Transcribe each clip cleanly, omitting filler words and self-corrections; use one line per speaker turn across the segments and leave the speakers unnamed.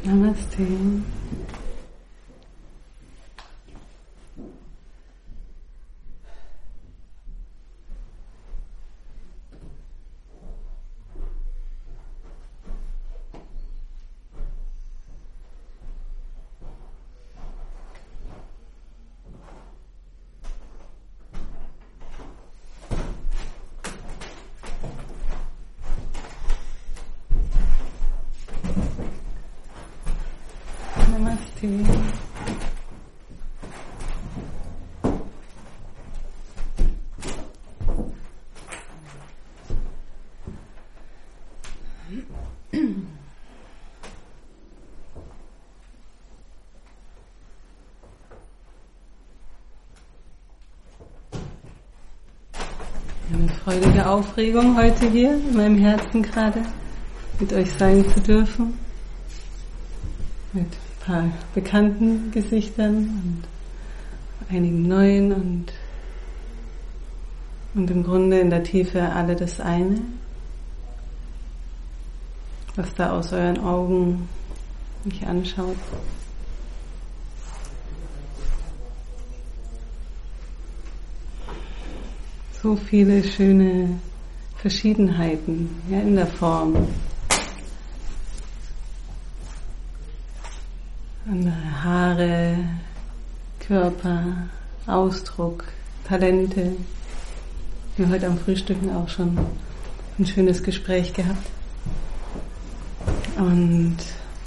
Namaste. Eine freudige Aufregung heute hier in meinem Herzen gerade, mit euch sein zu dürfen, mit ein paar bekannten Gesichtern und einigen neuen und im Grunde in der Tiefe alle das eine, was da aus euren Augen mich anschaut. So viele schöne Verschiedenheiten, ja, in der Form. Andere Haare, Körper, Ausdruck, Talente. Wir haben heute am Frühstücken auch schon ein schönes Gespräch gehabt. Und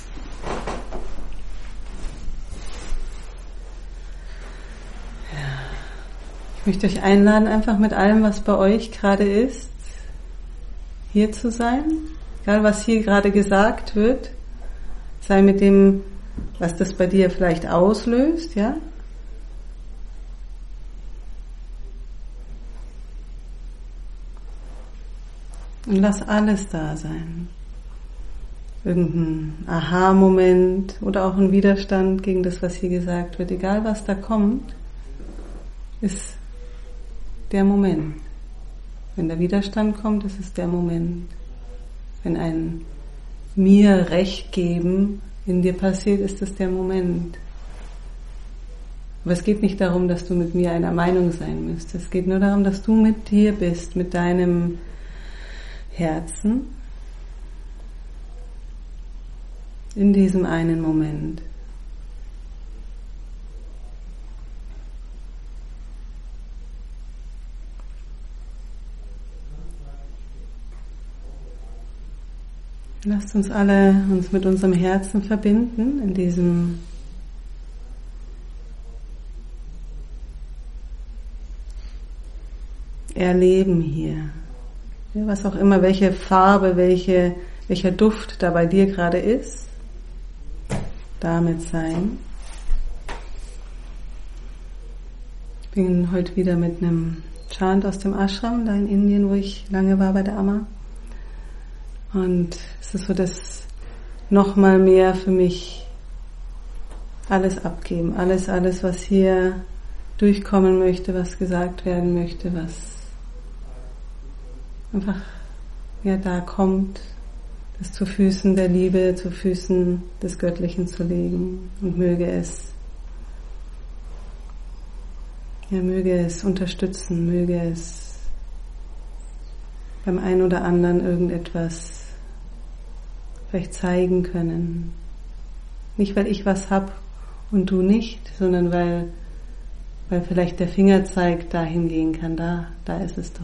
ich möchte euch einladen, einfach mit allem, was bei euch gerade ist, hier zu sein. Egal, was hier gerade gesagt wird, sei mit dem, was das bei dir vielleicht auslöst, ja. Und lass alles da sein. Irgendein Aha-Moment oder auch ein Widerstand gegen das, was hier gesagt wird. Egal, was da kommt, ist der Moment. Wenn der Widerstand kommt, ist es der Moment. Wenn ein mir Recht geben in dir passiert, ist es der Moment. Aber es geht nicht darum, dass du mit mir einer Meinung sein müsst. Es geht nur darum, dass du mit dir bist, mit deinem Herzen, in diesem einen Moment. Lasst uns alle uns mit unserem Herzen verbinden in diesem Erleben hier. Ja, was auch immer, welche Farbe, welcher Duft da bei dir gerade ist, damit sein. Ich bin heute wieder mit einem Chant aus dem Ashram, da in Indien, wo ich lange war bei der Amma. Und es ist so, dass nochmal mehr für mich alles abgeben, alles, was hier durchkommen möchte, was gesagt werden möchte, was einfach ja da kommt, das zu Füßen der Liebe, zu Füßen des Göttlichen zu legen und möge es unterstützen, möge es beim einen oder anderen irgendetwas vielleicht zeigen können. Nicht, weil ich was hab und du nicht, sondern weil vielleicht der Fingerzeig dahin gehen kann, da ist es doch.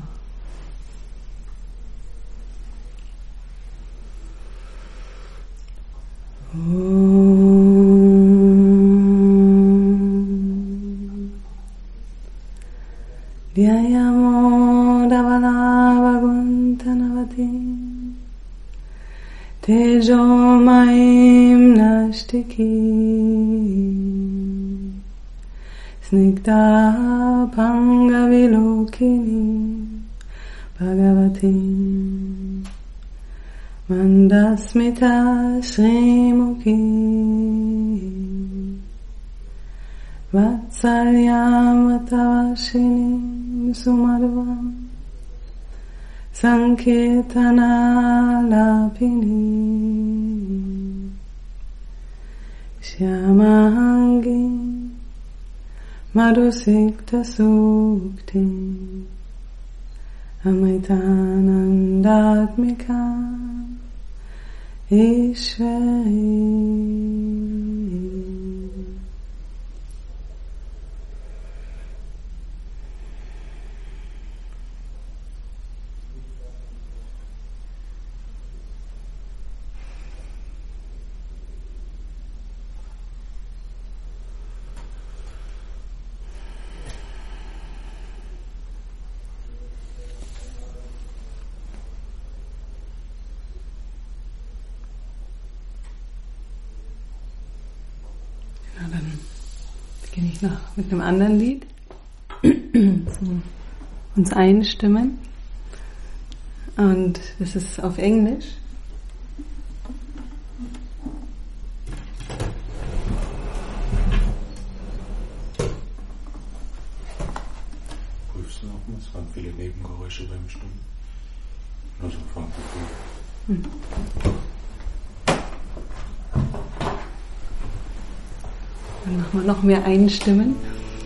Vyayamo davala vaguntanavati Tejo maim nashtiki Snigdha pangavilokini Bhagavati Mandasmita Srimukhi Vatsalyam Vatavashinim Sumadvam Sankirtana Lapini Shyamangi Madhusikta Sukti Amritanandatmika Ishvari. Dann beginne ich noch mit einem anderen Lied. So, uns einstimmen. Und das ist auf Englisch.
Prüfst du noch mal? Es waren viele Nebengeräusche beim Stimmen. Nur so vom Gefühl.
Dann machen wir noch mehr einstimmen.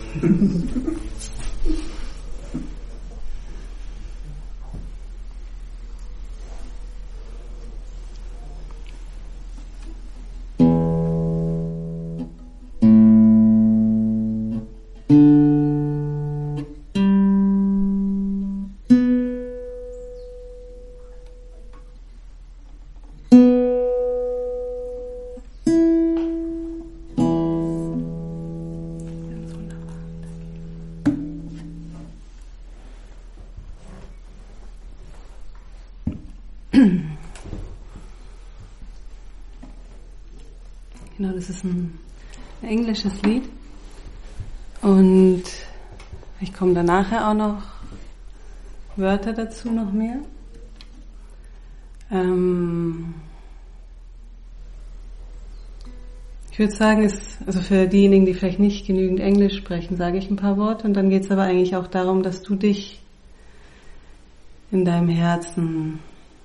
Genau, das ist ein englisches Lied und ich komme da nachher auch noch Wörter dazu, noch mehr. Ich würde sagen, also für diejenigen, die vielleicht nicht genügend Englisch sprechen, sage ich ein paar Worte und dann geht es aber eigentlich auch darum, dass du dich in deinem Herzen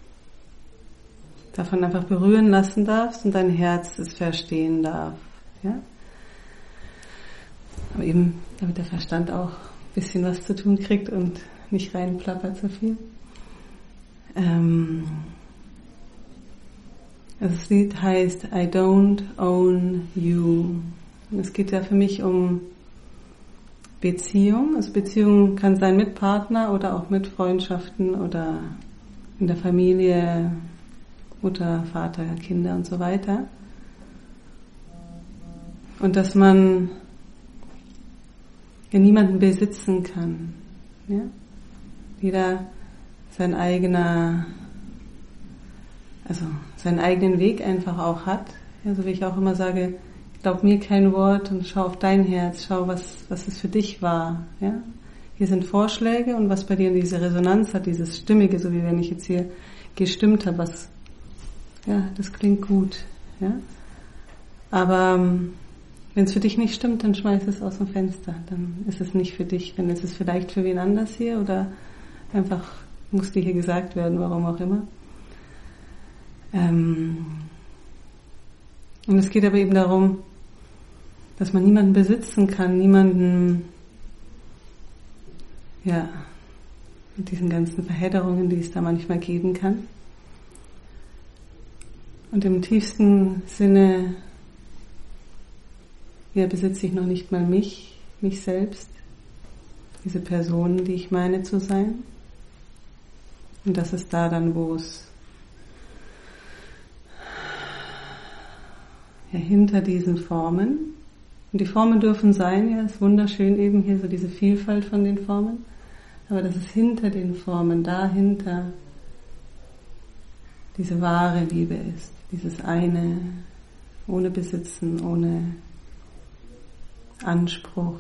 davon einfach berühren lassen darfst und dein Herz es verstehen darf. Ja? Aber eben, damit der Verstand auch ein bisschen was zu tun kriegt und nicht reinplappert so viel. Also das Lied heißt I Don't Own You. Und es geht ja für mich um Beziehung. Also Beziehung kann sein mit Partner oder auch mit Freundschaften oder in der Familie, Mutter, Vater, Kinder und so weiter. Und dass man ja niemanden besitzen kann. Ja? Jeder seinen eigenen Weg einfach auch hat. Ja, so wie ich auch immer sage, glaub mir kein Wort und schau auf dein Herz, schau, was es für dich war. Ja? Hier sind Vorschläge und was bei dir diese Resonanz hat, dieses Stimmige, so wie wenn ich jetzt hier gestimmt habe, das klingt gut. Ja? Aber wenn es für dich nicht stimmt, dann schmeiß es aus dem Fenster. Dann ist es nicht für dich. Dann ist es vielleicht für wen anders hier oder einfach muss dir hier gesagt werden, warum auch immer. Und es geht aber eben darum, dass man niemanden besitzen kann, niemanden, mit diesen ganzen Verhedderungen, die es da manchmal geben kann. Und im tiefsten Sinne, besitze ich noch nicht mal mich selbst, diese Person, die ich meine zu sein. Und das ist da dann, wo es hinter diesen Formen, und die Formen dürfen sein, ist wunderschön eben hier so diese Vielfalt von den Formen, aber dass es hinter den Formen, dahinter diese wahre Liebe ist, dieses eine, ohne Besitzen, ohne Anspruch.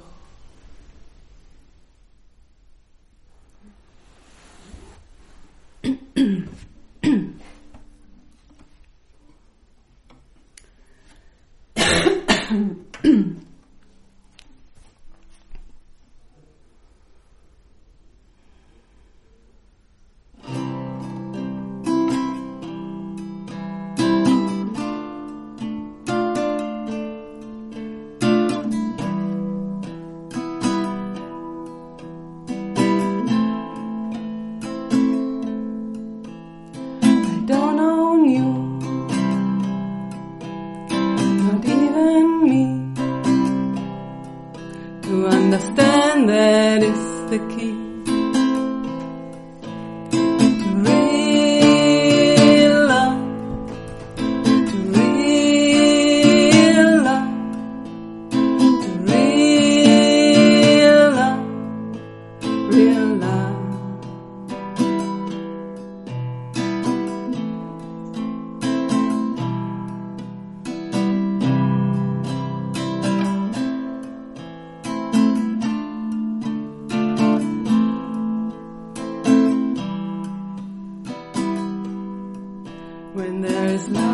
When there is love,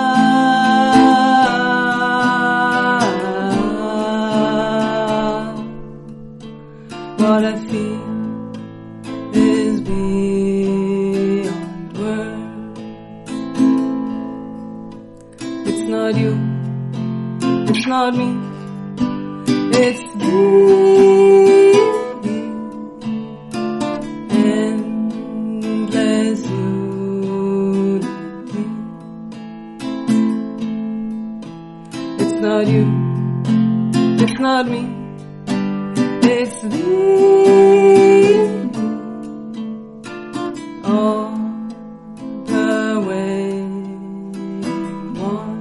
what I feel is beyond words. It's not you, it's not me, it's endless unity. It's not you, it's not me, it's all the way one.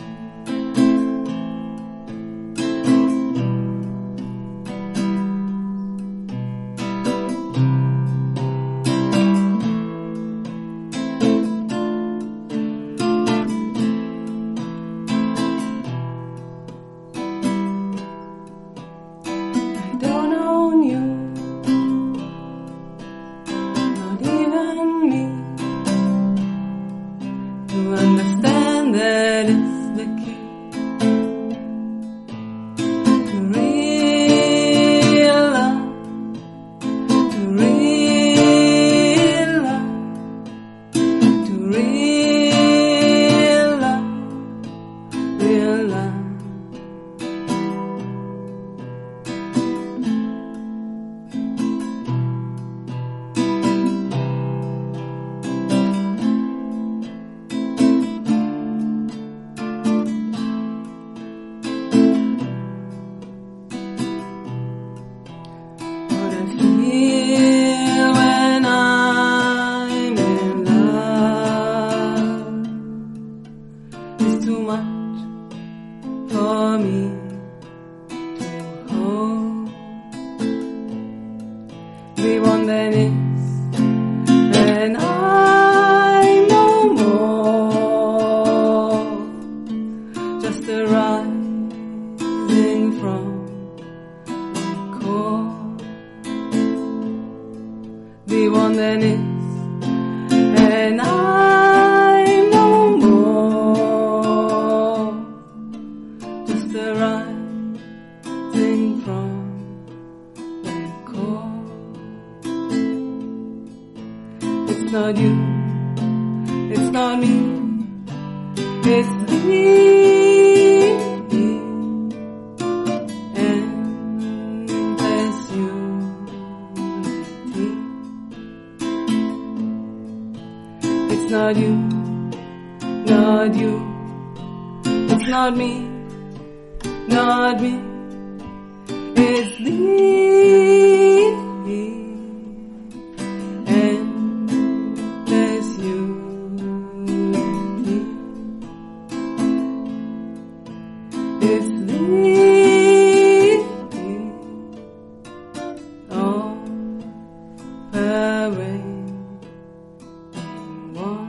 I don't own you, not even me. To understand that it's the key to real love, to real love, to real love, real love. What I feel when I'm in love is too much for me to hold. We want than is, and I no more. Just a rising from my core. The one that is, and I'm no more. Just a rising from that core. It's not you, it's not me, it's endless unity. It's not you, not you, it's not me, not me, it's endless unity. It's all the way one.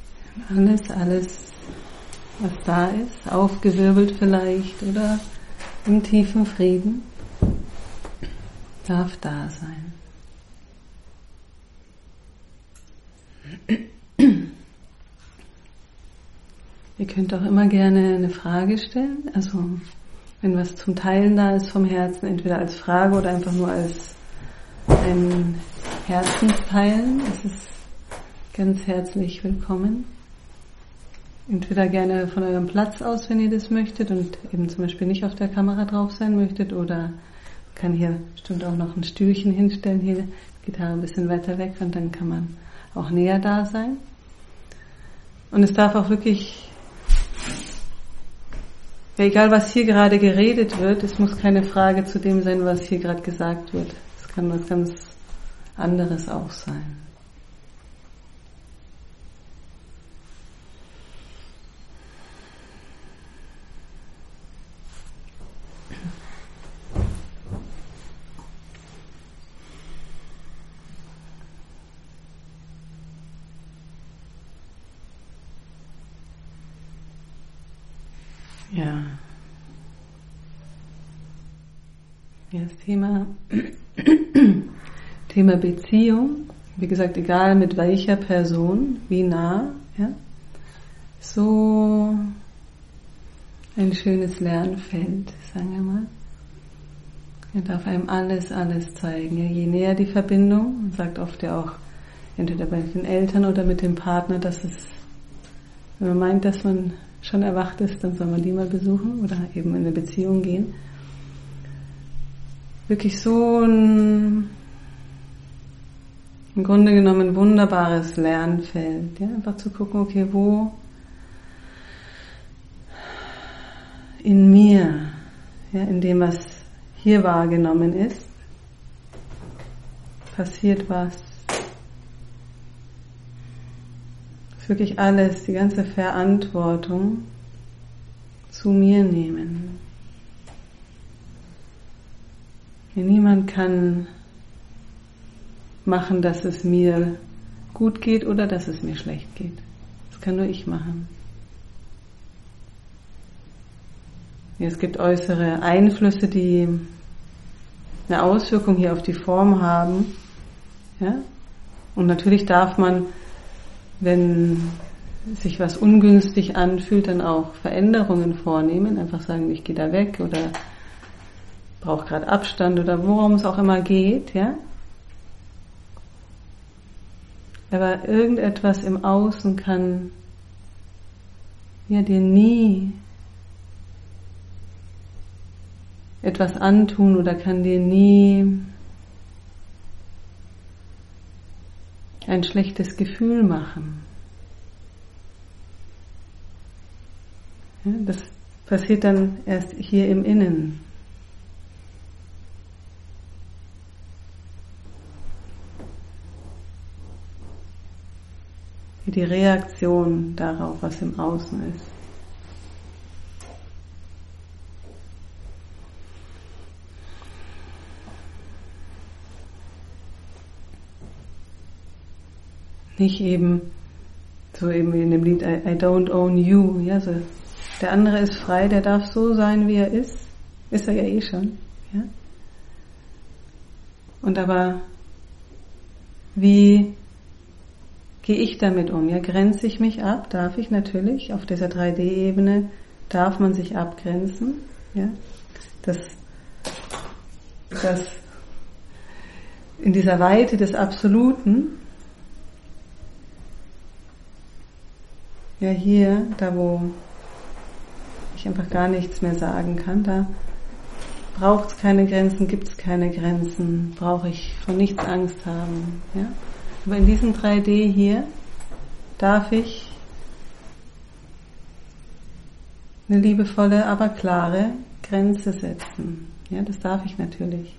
Alles, was da ist, aufgewirbelt vielleicht oder im tiefen Frieden darf da sein. Ihr könnt auch immer gerne eine Frage stellen, also wenn was zum Teilen da ist vom Herzen, entweder als Frage oder einfach nur als ein Herzensteilen, das ist ganz herzlich willkommen. Entweder gerne von eurem Platz aus, wenn ihr das möchtet und eben zum Beispiel nicht auf der Kamera drauf sein möchtet, oder kann hier bestimmt auch noch ein Stühlchen hinstellen, hier die Gitarre ein bisschen weiter weg und dann kann man auch näher da sein. Und es darf auch wirklich, ja, egal was hier gerade geredet wird, es muss keine Frage zu dem sein, was hier gerade gesagt wird. Es kann was ganz anderes auch sein. Ja. Ja, das Thema Beziehung, wie gesagt, egal mit welcher Person, wie nah, ja, so ein schönes Lernfeld, sagen wir mal. Er darf einem alles zeigen. Ja, je näher die Verbindung, man sagt oft ja auch, entweder bei den Eltern oder mit dem Partner, dass es, wenn man meint, dass man schon erwacht ist, dann soll man die mal besuchen oder eben in eine Beziehung gehen. Wirklich so ein im Grunde genommen wunderbares Lernfeld. Ja? Einfach zu gucken, okay, wo in mir, ja, in dem, was hier wahrgenommen ist, passiert was. Wirklich alles, die ganze Verantwortung zu mir nehmen. Ja, niemand kann machen, dass es mir gut geht oder dass es mir schlecht geht. Das kann nur ich machen. Ja, es gibt äußere Einflüsse, die eine Auswirkung hier auf die Form haben. Ja? Und natürlich darf man, wenn sich was ungünstig anfühlt, dann auch Veränderungen vornehmen, einfach sagen, ich gehe da weg oder brauche gerade Abstand oder worum es auch immer geht, ja. Aber irgendetwas im Außen kann ja dir nie etwas antun oder kann dir nie ein schlechtes Gefühl machen. Ja, das passiert dann erst hier im Innen. Die Reaktion darauf, was im Außen ist. Nicht eben, so eben wie in dem Lied I don't own you, ja, so, der andere ist frei, der darf so sein, wie er ist er ja eh schon, ja. Und aber, wie gehe ich damit um? Ja, grenze ich mich ab? Darf ich natürlich, auf dieser 3D-Ebene darf man sich abgrenzen, ja, das in dieser Weite des Absoluten. Ja, hier, da wo ich einfach gar nichts mehr sagen kann, da braucht es keine Grenzen, gibt es keine Grenzen, brauche ich vor nichts Angst haben. Ja? Aber in diesem 3D hier darf ich eine liebevolle, aber klare Grenze setzen. Ja, das darf ich natürlich.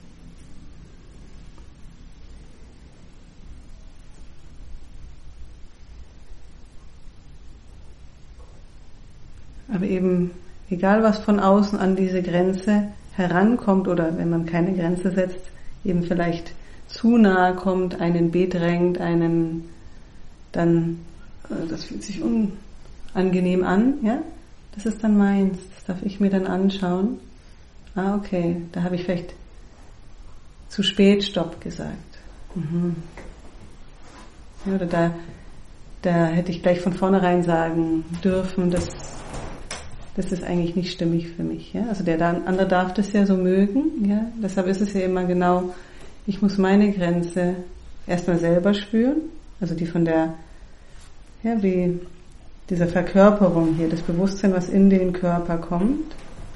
Aber eben, egal was von außen an diese Grenze herankommt oder wenn man keine Grenze setzt, eben vielleicht zu nahe kommt, einen bedrängt, einen dann, das fühlt sich unangenehm an, ja, das ist dann meins, das darf ich mir dann anschauen, Okay, da habe ich vielleicht zu spät Stopp gesagt. Ja, oder da hätte ich gleich von vornherein sagen dürfen, das ist eigentlich nicht stimmig für mich. Ja? Also der andere darf das ja so mögen. Ja? Deshalb ist es ja immer genau, ich muss meine Grenze erstmal selber spüren, also die von der, ja, wie dieser Verkörperung hier, das Bewusstsein, was in den Körper kommt.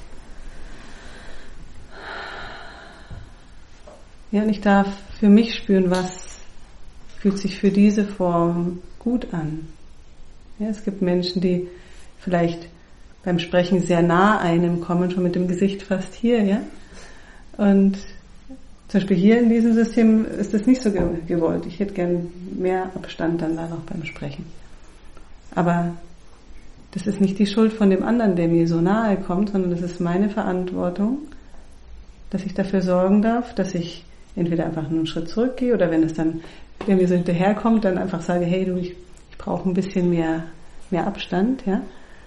Ja, und ich darf für mich spüren, was fühlt sich für diese Form gut an. Ja, es gibt Menschen, die vielleicht beim Sprechen sehr nah einem kommen, schon mit dem Gesicht fast hier, ja. Und zum Beispiel hier in diesem System ist das nicht so gewollt. Ich hätte gern mehr Abstand dann da noch beim Sprechen. Aber das ist nicht die Schuld von dem anderen, der mir so nahe kommt, sondern das ist meine Verantwortung, dass ich dafür sorgen darf, dass ich entweder einfach nur einen Schritt zurückgehe oder wenn es dann, der mir so hinterherkommt, dann einfach sage, hey du, ich brauche ein bisschen mehr Abstand, ja.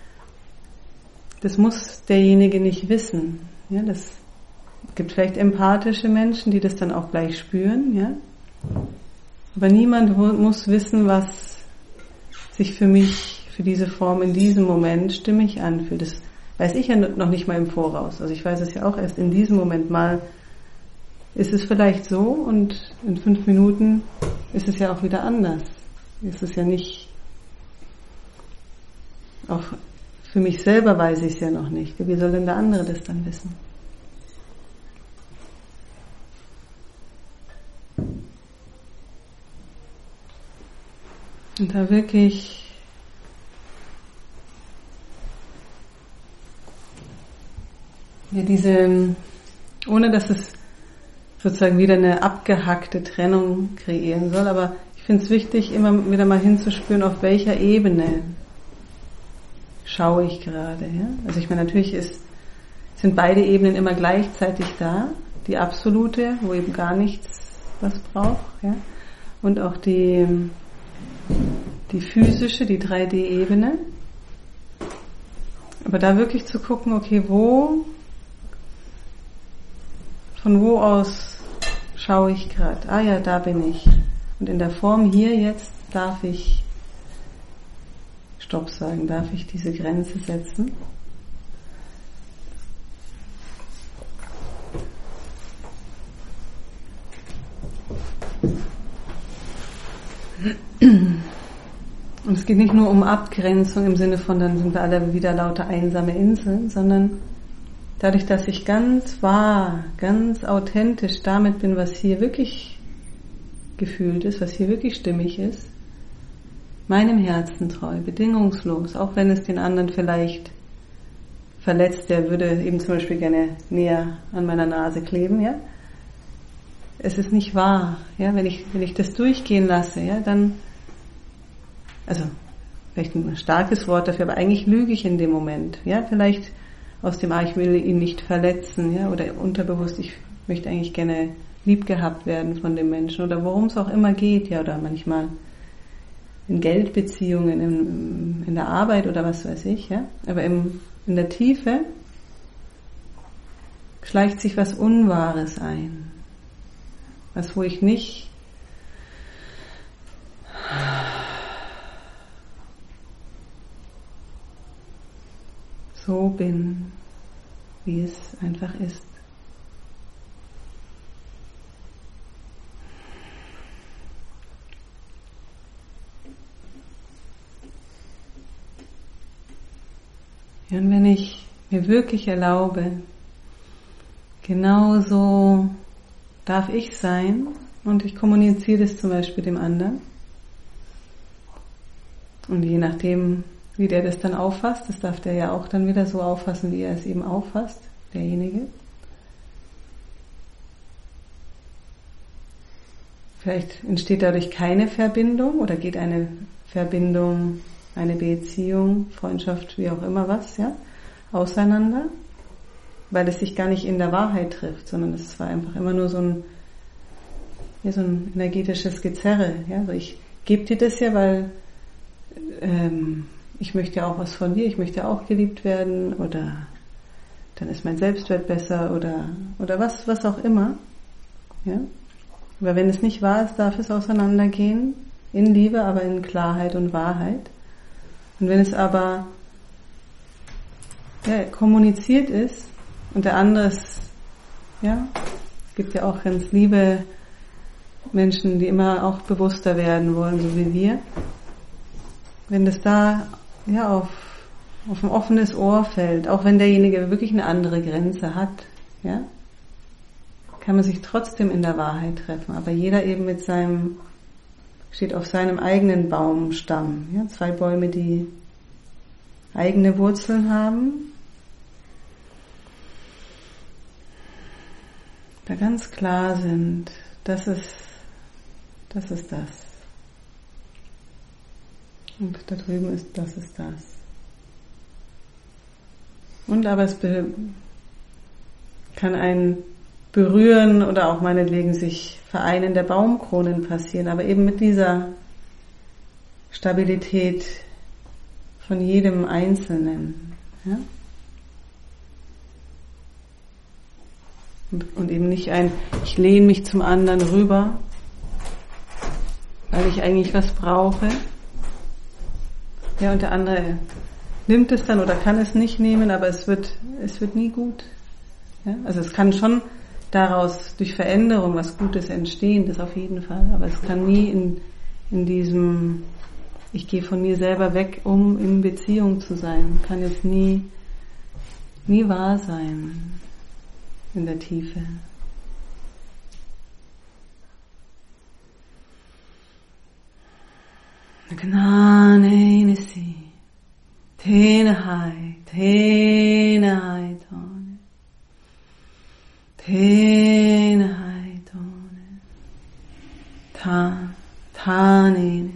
Das muss derjenige nicht wissen, ja. Das gibt vielleicht empathische Menschen, die das dann auch gleich spüren, ja. Aber niemand muss wissen, was sich für mich, für diese Form in diesem Moment stimmig anfühlt. Das weiß ich ja noch nicht mal im Voraus. Also ich weiß es ja auch erst in diesem Moment mal, ist es vielleicht so und in 5 Minuten ist es ja auch wieder anders. Ist es ja nicht, auch für mich selber weiß ich es ja noch nicht. Wie soll denn der andere das dann wissen? Und da wirklich ja, ohne dass es sozusagen wieder eine abgehackte Trennung kreieren soll, aber ich finde es wichtig, immer wieder mal hinzuspüren, auf welcher Ebene schaue ich gerade. Ja? Also ich meine, natürlich sind beide Ebenen immer gleichzeitig da, die absolute, wo eben gar nichts was braucht, ja? Und auch die physische, die 3D-Ebene. Aber da wirklich zu gucken, okay, von wo aus schaue ich gerade? Ah ja, da bin ich. Und in der Form hier jetzt darf ich Stopp sagen, darf ich diese Grenze setzen. Und es geht nicht nur um Abgrenzung im Sinne von, dann sind wir alle wieder lauter einsame Inseln, sondern dadurch, dass ich ganz wahr, ganz authentisch damit bin, was hier wirklich gefühlt ist, was hier wirklich stimmig ist, meinem Herzen treu, bedingungslos, auch wenn es den anderen vielleicht verletzt, der würde eben zum Beispiel gerne näher an meiner Nase kleben, ja. Es ist nicht wahr, ja, wenn ich das durchgehen lasse, ja, dann, also, vielleicht ein starkes Wort dafür, aber eigentlich lüge ich in dem Moment, ja, vielleicht aus dem, ich will ihn nicht verletzen, ja, oder unterbewusst, ich möchte eigentlich gerne lieb gehabt werden von dem Menschen, oder worum es auch immer geht, ja, oder manchmal in Geldbeziehungen, in der Arbeit oder was weiß ich, ja, aber in der Tiefe schleicht sich was Unwahres ein, was, wo ich nicht so bin, wie es einfach ist. Ja, und wenn ich mir wirklich erlaube, genauso darf ich sein und ich kommuniziere das zum Beispiel dem anderen und je nachdem, wie der das dann auffasst, das darf der ja auch dann wieder so auffassen, wie er es eben auffasst, derjenige. Vielleicht entsteht dadurch keine Verbindung oder geht eine Verbindung, eine Beziehung, Freundschaft, wie auch immer was, ja, auseinander, weil es sich gar nicht in der Wahrheit trifft, sondern es war einfach immer nur so ein energetisches Gezerre, ja, also ich gebe dir das ja, weil ich möchte ja auch was von dir, ich möchte auch geliebt werden oder dann ist mein Selbstwert besser oder was auch immer. Ja? Aber wenn es nicht wahr ist, darf es auseinandergehen, in Liebe, aber in Klarheit und Wahrheit. Und wenn es aber kommuniziert ist und der andere ist, es gibt ja auch ganz liebe Menschen, die immer auch bewusster werden wollen, so wie wir. Wenn das da auf ein offenes Ohr fällt, auch wenn derjenige wirklich eine andere Grenze hat, kann man sich trotzdem in der Wahrheit treffen. Aber jeder eben steht auf seinem eigenen Baumstamm. Ja? 2 Bäume, die eigene Wurzeln haben. Da ganz klar sind, das ist das. Und da drüben ist das. Und aber es kann ein Berühren oder auch meinetwegen sich Vereinen der Baumkronen passieren, aber eben mit dieser Stabilität von jedem Einzelnen. Ja? Und eben nicht ich lehne mich zum anderen rüber, weil ich eigentlich was brauche. Ja, und der andere nimmt es dann oder kann es nicht nehmen, aber es wird nie gut. Ja? Also es kann schon daraus durch Veränderung was Gutes entstehen, das auf jeden Fall, aber es kann nie in diesem, ich gehe von mir selber weg, um in Beziehung zu sein, kann es nie wahr sein in der Tiefe. Gnane nisi, tenahai tone, tenahai tone, tanine.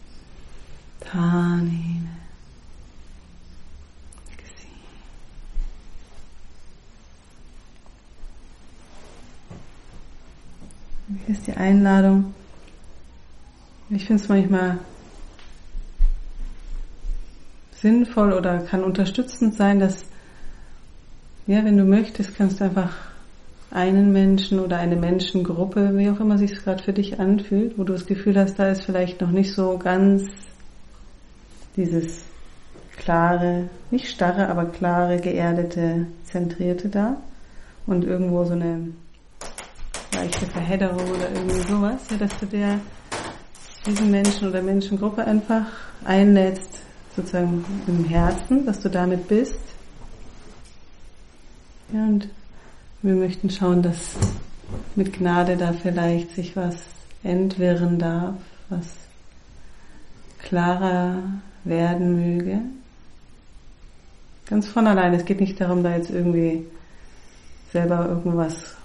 Hier ist die Einladung. Ich finde es manchmal sinnvoll oder kann unterstützend sein, dass, wenn du möchtest, kannst du einfach einen Menschen oder eine Menschengruppe, wie auch immer sich es gerade für dich anfühlt, wo du das Gefühl hast, da ist vielleicht noch nicht so ganz dieses klare, nicht starre, aber klare, geerdete, zentrierte da und irgendwo so eine leichte Verhedderung oder irgendwie sowas, dass du diesen Menschen oder Menschengruppe einfach einlädst, sozusagen im Herzen, dass du damit bist. Ja, und wir möchten schauen, dass mit Gnade da vielleicht sich was entwirren darf, was klarer werden möge. Ganz von allein. Es geht nicht darum, da jetzt irgendwie selber irgendwas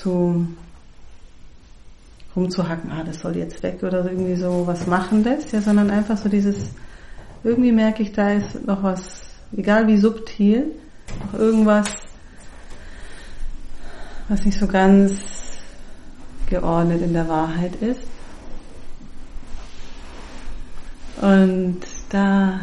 rumzuhacken, das soll jetzt weg oder so irgendwie so was Machendes, sondern einfach so dieses, irgendwie merke ich, da ist noch was, egal wie subtil, noch irgendwas, was nicht so ganz geordnet in der Wahrheit ist. Und da.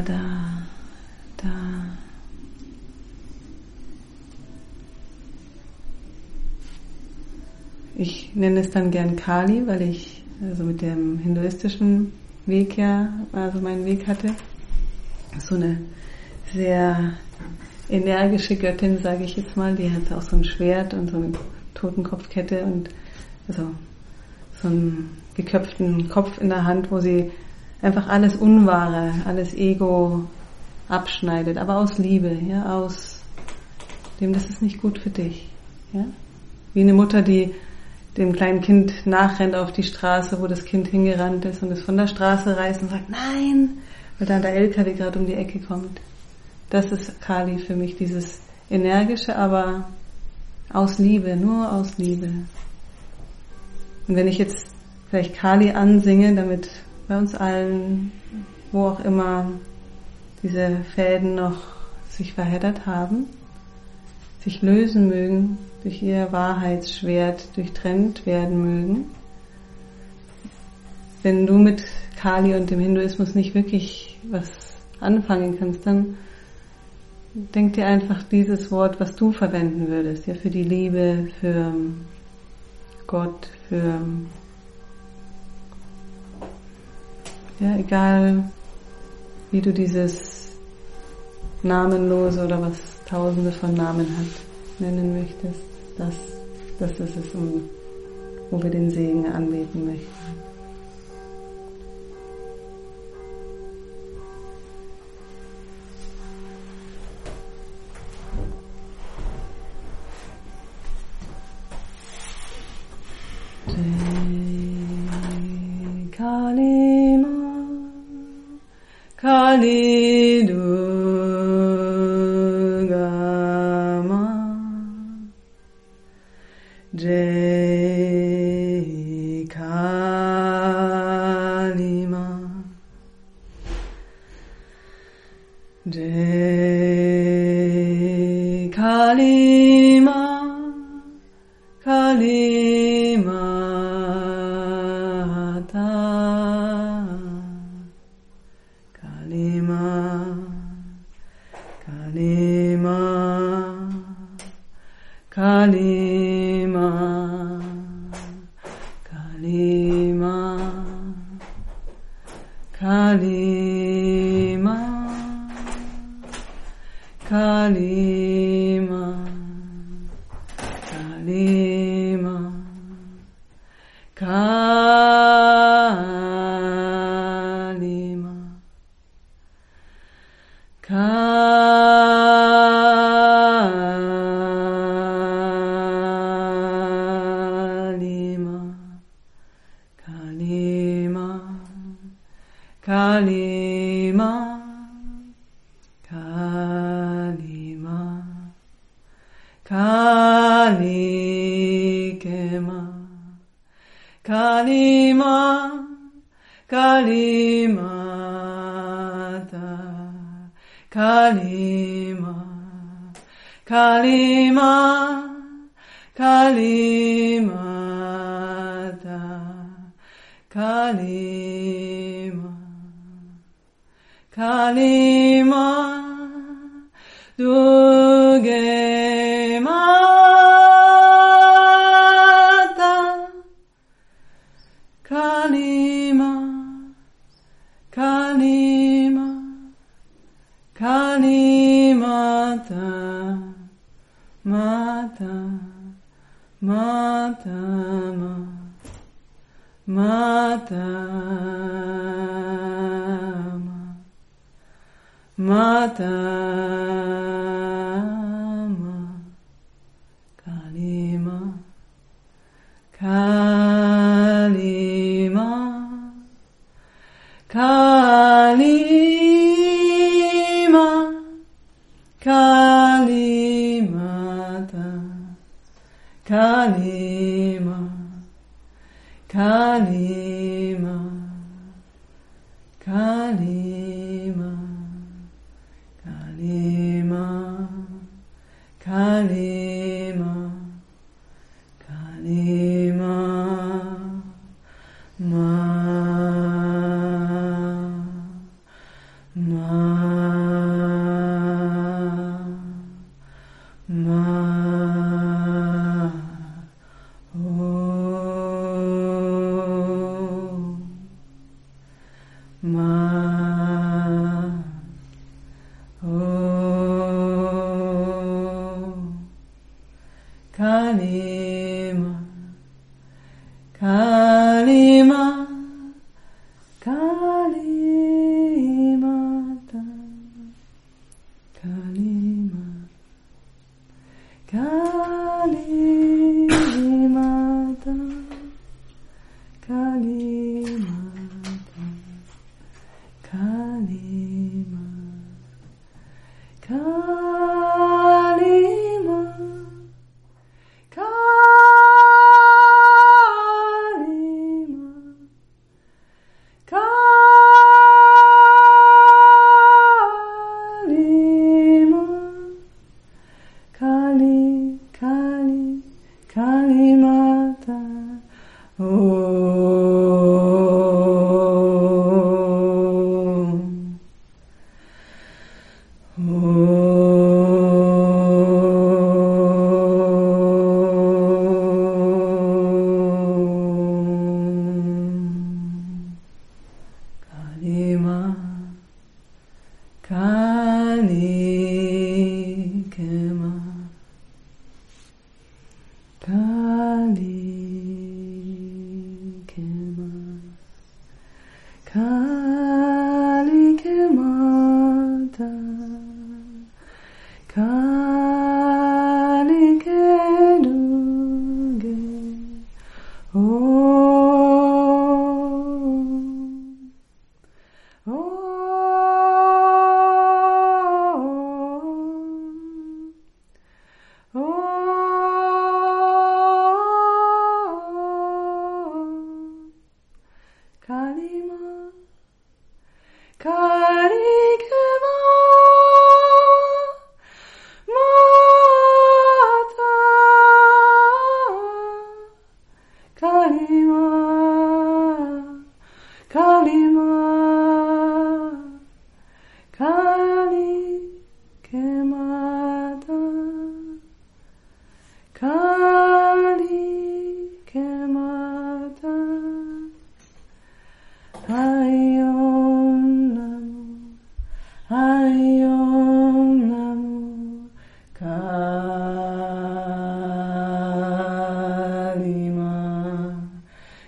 Ich nenne es dann gern Kali, weil ich also mit dem hinduistischen Weg meinen Weg hatte. So eine sehr energische Göttin, sage ich jetzt mal, die hat auch so ein Schwert und so eine Totenkopfkette und also so einen geköpften Kopf in der Hand, wo sie einfach alles Unwahre, alles Ego abschneidet, aber aus Liebe, aus dem, das ist nicht gut für dich. Ja? Wie eine Mutter, die dem kleinen Kind nachrennt auf die Straße, wo das Kind hingerannt ist und es von der Straße reißt und sagt, nein, weil dann der LKW gerade um die Ecke kommt. Das ist Kali für mich, dieses energische, aber aus Liebe, nur aus Liebe. Und wenn ich jetzt vielleicht Kali ansinge, damit bei uns allen, wo auch immer diese Fäden noch sich verheddert haben, sich lösen mögen, durch ihr Wahrheitsschwert durchtrennt werden mögen. Wenn du mit Kali und dem Hinduismus nicht wirklich was anfangen kannst, dann denk dir einfach dieses Wort, was du verwenden würdest, ja, für die Liebe, für Gott, für, ja, egal wie du dieses Namenlose oder was Tausende von Namen hat, nennen möchtest, das ist es, wo wir den Segen anbeten möchten. Kali Durgama Jai Kalima Jai Kalima Kalima Kalima, Kalima, Kalima, Kalima, Kalima, Kalima, Kalima, Kalima, Kalikema, Kalima, Kalimata, Kalima, Kalima, Kalimata, Kalima, Kalima, Durgemata, Kalima, Kalima, Kalimata, Mata, Mata, Mata, Matama, Kalima, Kalima, Kalima, Kalimata, Kalima, Kalima, Kalima, Kalima, Kalima, Kalima, Ma, Ma, Ma, Kalima, Kalima, Kalimata, Kalima, Kalimata, Kalimata, Kalima, Kalima, Kalima, Kalima, Kali, Kali,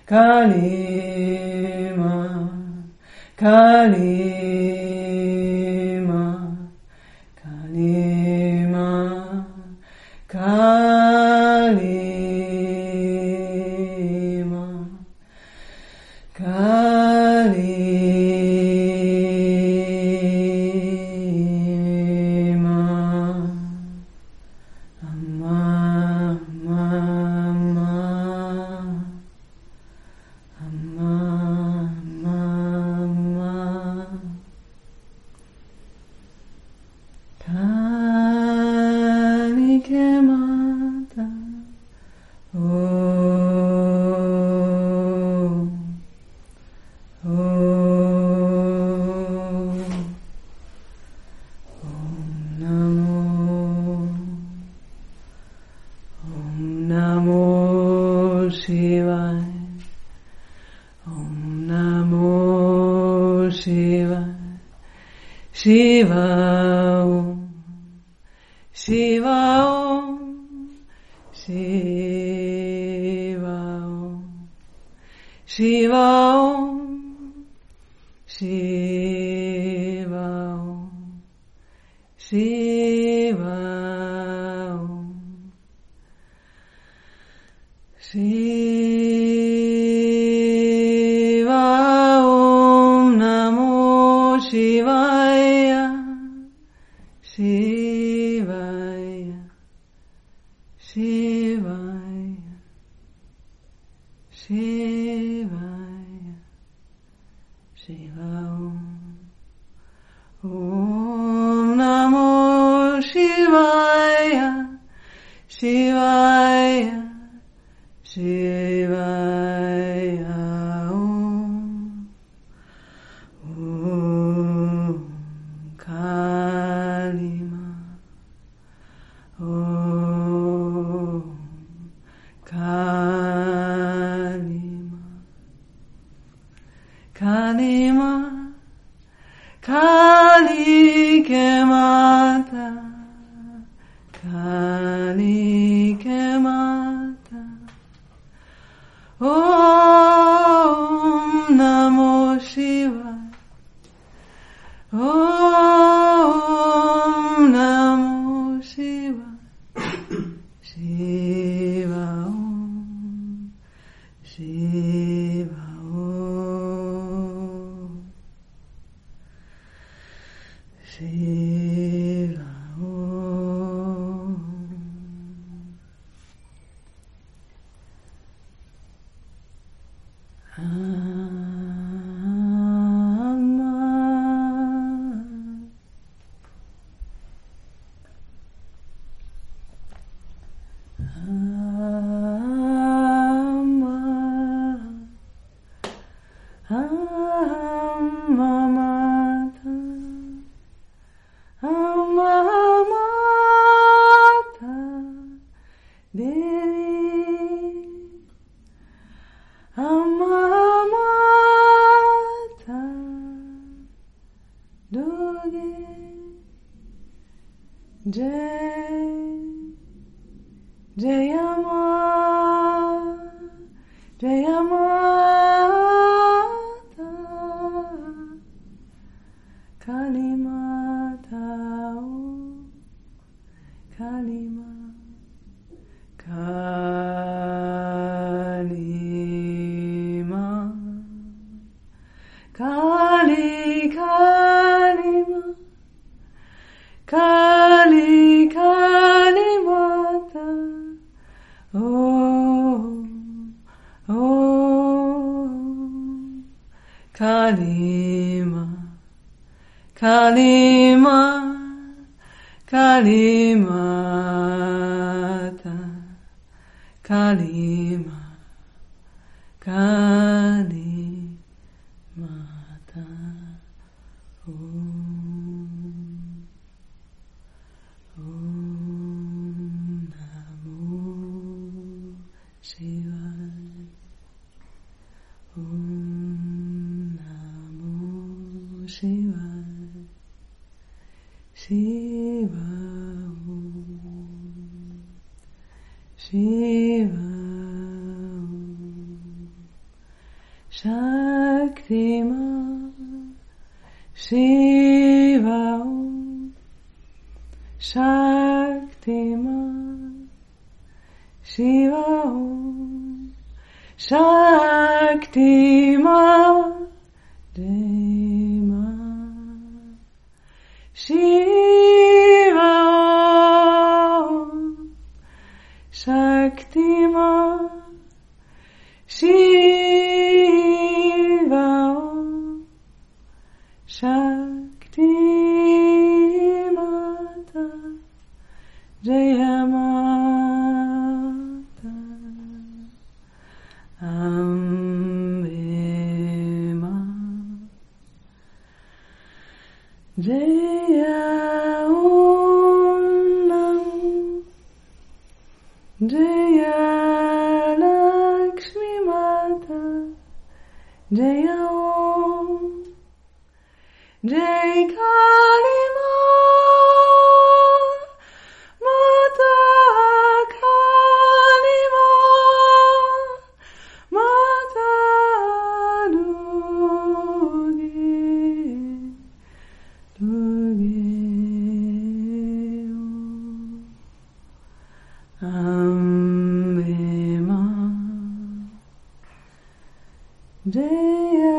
Kalima, Kalima, Kalima, Kalima, Kalima, Amma, Amma, Amma, Kalike Mata, Namo Shivaya, Om Namo Shivaya, Shiva Om, Shiva Om, Shiva Om, Shiva Om, Shiva Om, Shiva Om, Shiva Om Namo Shivaya, Shivaya, Shivaya, Shivaya, Shiva Om Namo Shivaya, Shivaya, Shivaya Om Kalima, Om Kalima, Kalima, Kalike Mata, Kalike Mata, Om Namo Shivaya, Om Namo Shivaya, Shiva Om, Shiva Om, Shiva Om. Kalima, Kalima, Kalimata, Kalima, Kalimata, Om Namo Shivaya, Om Namo Shivaya, Shiva Om, Shiva Om, Shaktiman Shiva Om Shaktiman Shiva Om Shaktiman Dema Shiva Om Shaktiman Shiva Om Shaktimata Jayamata Ambema Jaya Om Jaya Lakshmi Mata Jaya Om Jai Kali Mata Kali Mata Durge Ambema Jaya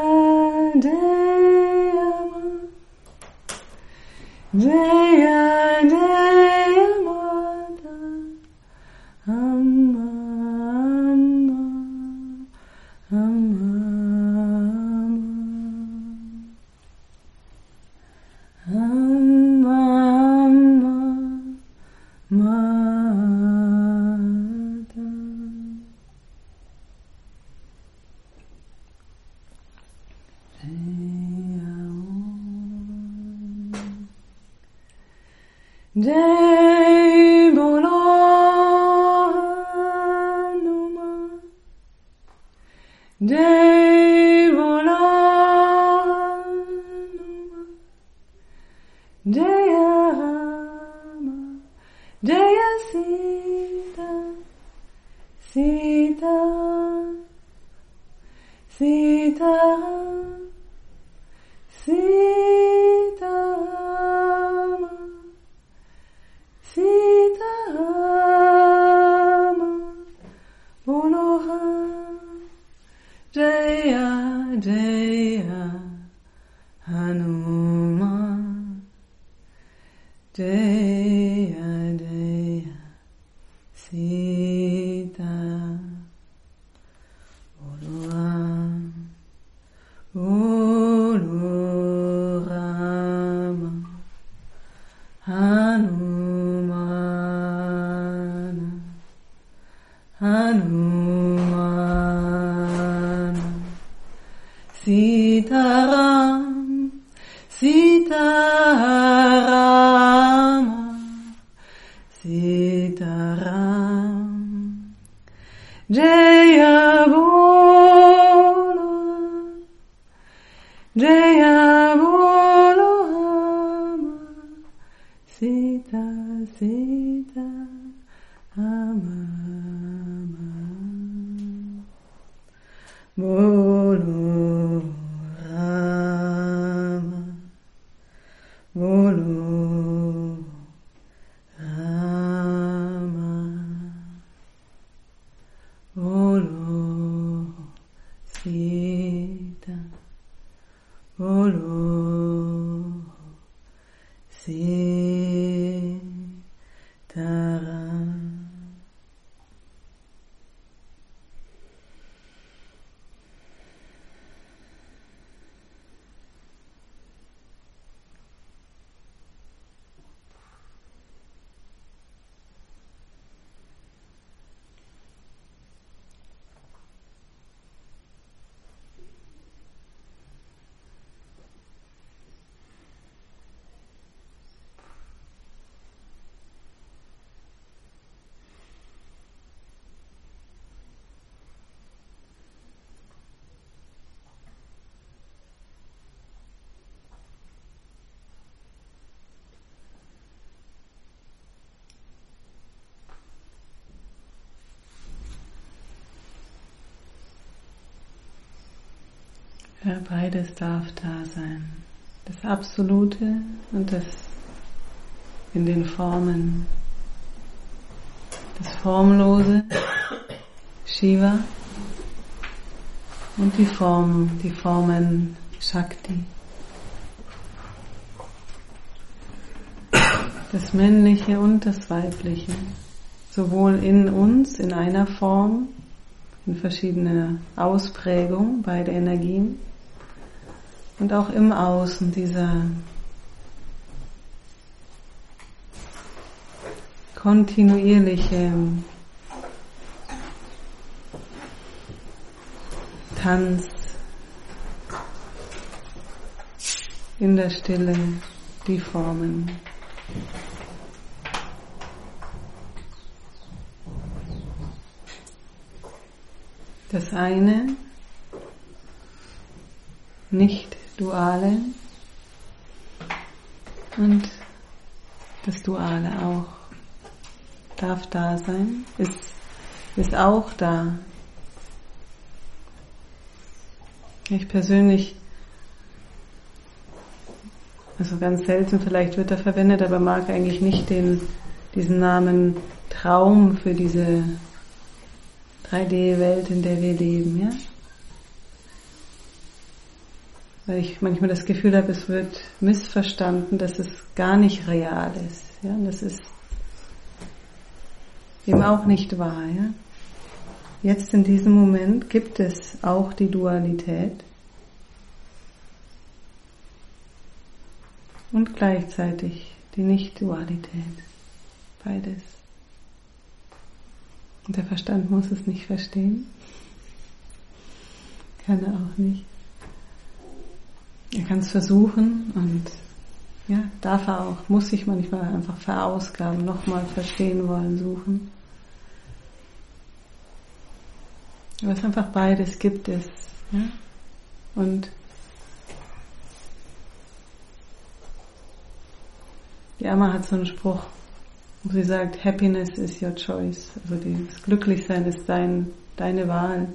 Jaya Jaya Mata Amma Amma Amma Mata Jai Bolo Hanuman Jai Bolo Hanuman Jaya Rama Jaya Sita Sita Sita Sita Sita Rama Boloha Jaya Jaya Hanuman Jaya Jaya Sita Boloha Bolo Rama Hanumana Hanumana Sitaram Sitarama Sitaram Jaya Bolo Jaya Bolo Rama Sita Sita Ama Bolo Rama Bolo Rama Bolo Sita Bolo Sitaram.
「
Ja, beides darf da sein. Das Absolute und das in den Formen. Das Formlose, Shiva, und die Formen Shakti. Das Männliche und das Weibliche, sowohl in uns, in einer Form, in verschiedener Ausprägung, beide Energien, und auch im Außen dieser kontinuierliche Tanz in der Stille, die Formen. Das eine, nicht Duale, und das Duale auch darf da sein, ist auch da. Ich persönlich, also ganz selten vielleicht wird er verwendet, aber mag eigentlich nicht diesen Namen Traum für diese 3D-Welt, in der wir leben, ja? Weil ich manchmal das Gefühl habe, es wird missverstanden, dass es gar nicht real ist, ja? Und das ist eben auch nicht wahr, ja? Jetzt in diesem Moment gibt es auch die Dualität und gleichzeitig die Nicht-Dualität. Beides. Und der Verstand muss es nicht verstehen. Kann er auch nicht. Er kann es versuchen und ja, darf er auch, muss sich manchmal einfach verausgaben, nochmal verstehen wollen, suchen. Aber es einfach beides gibt es. Ja? Und die Amma hat so einen Spruch, wo sie sagt, Happiness is your choice. Also das Glücklichsein ist deine Wahl.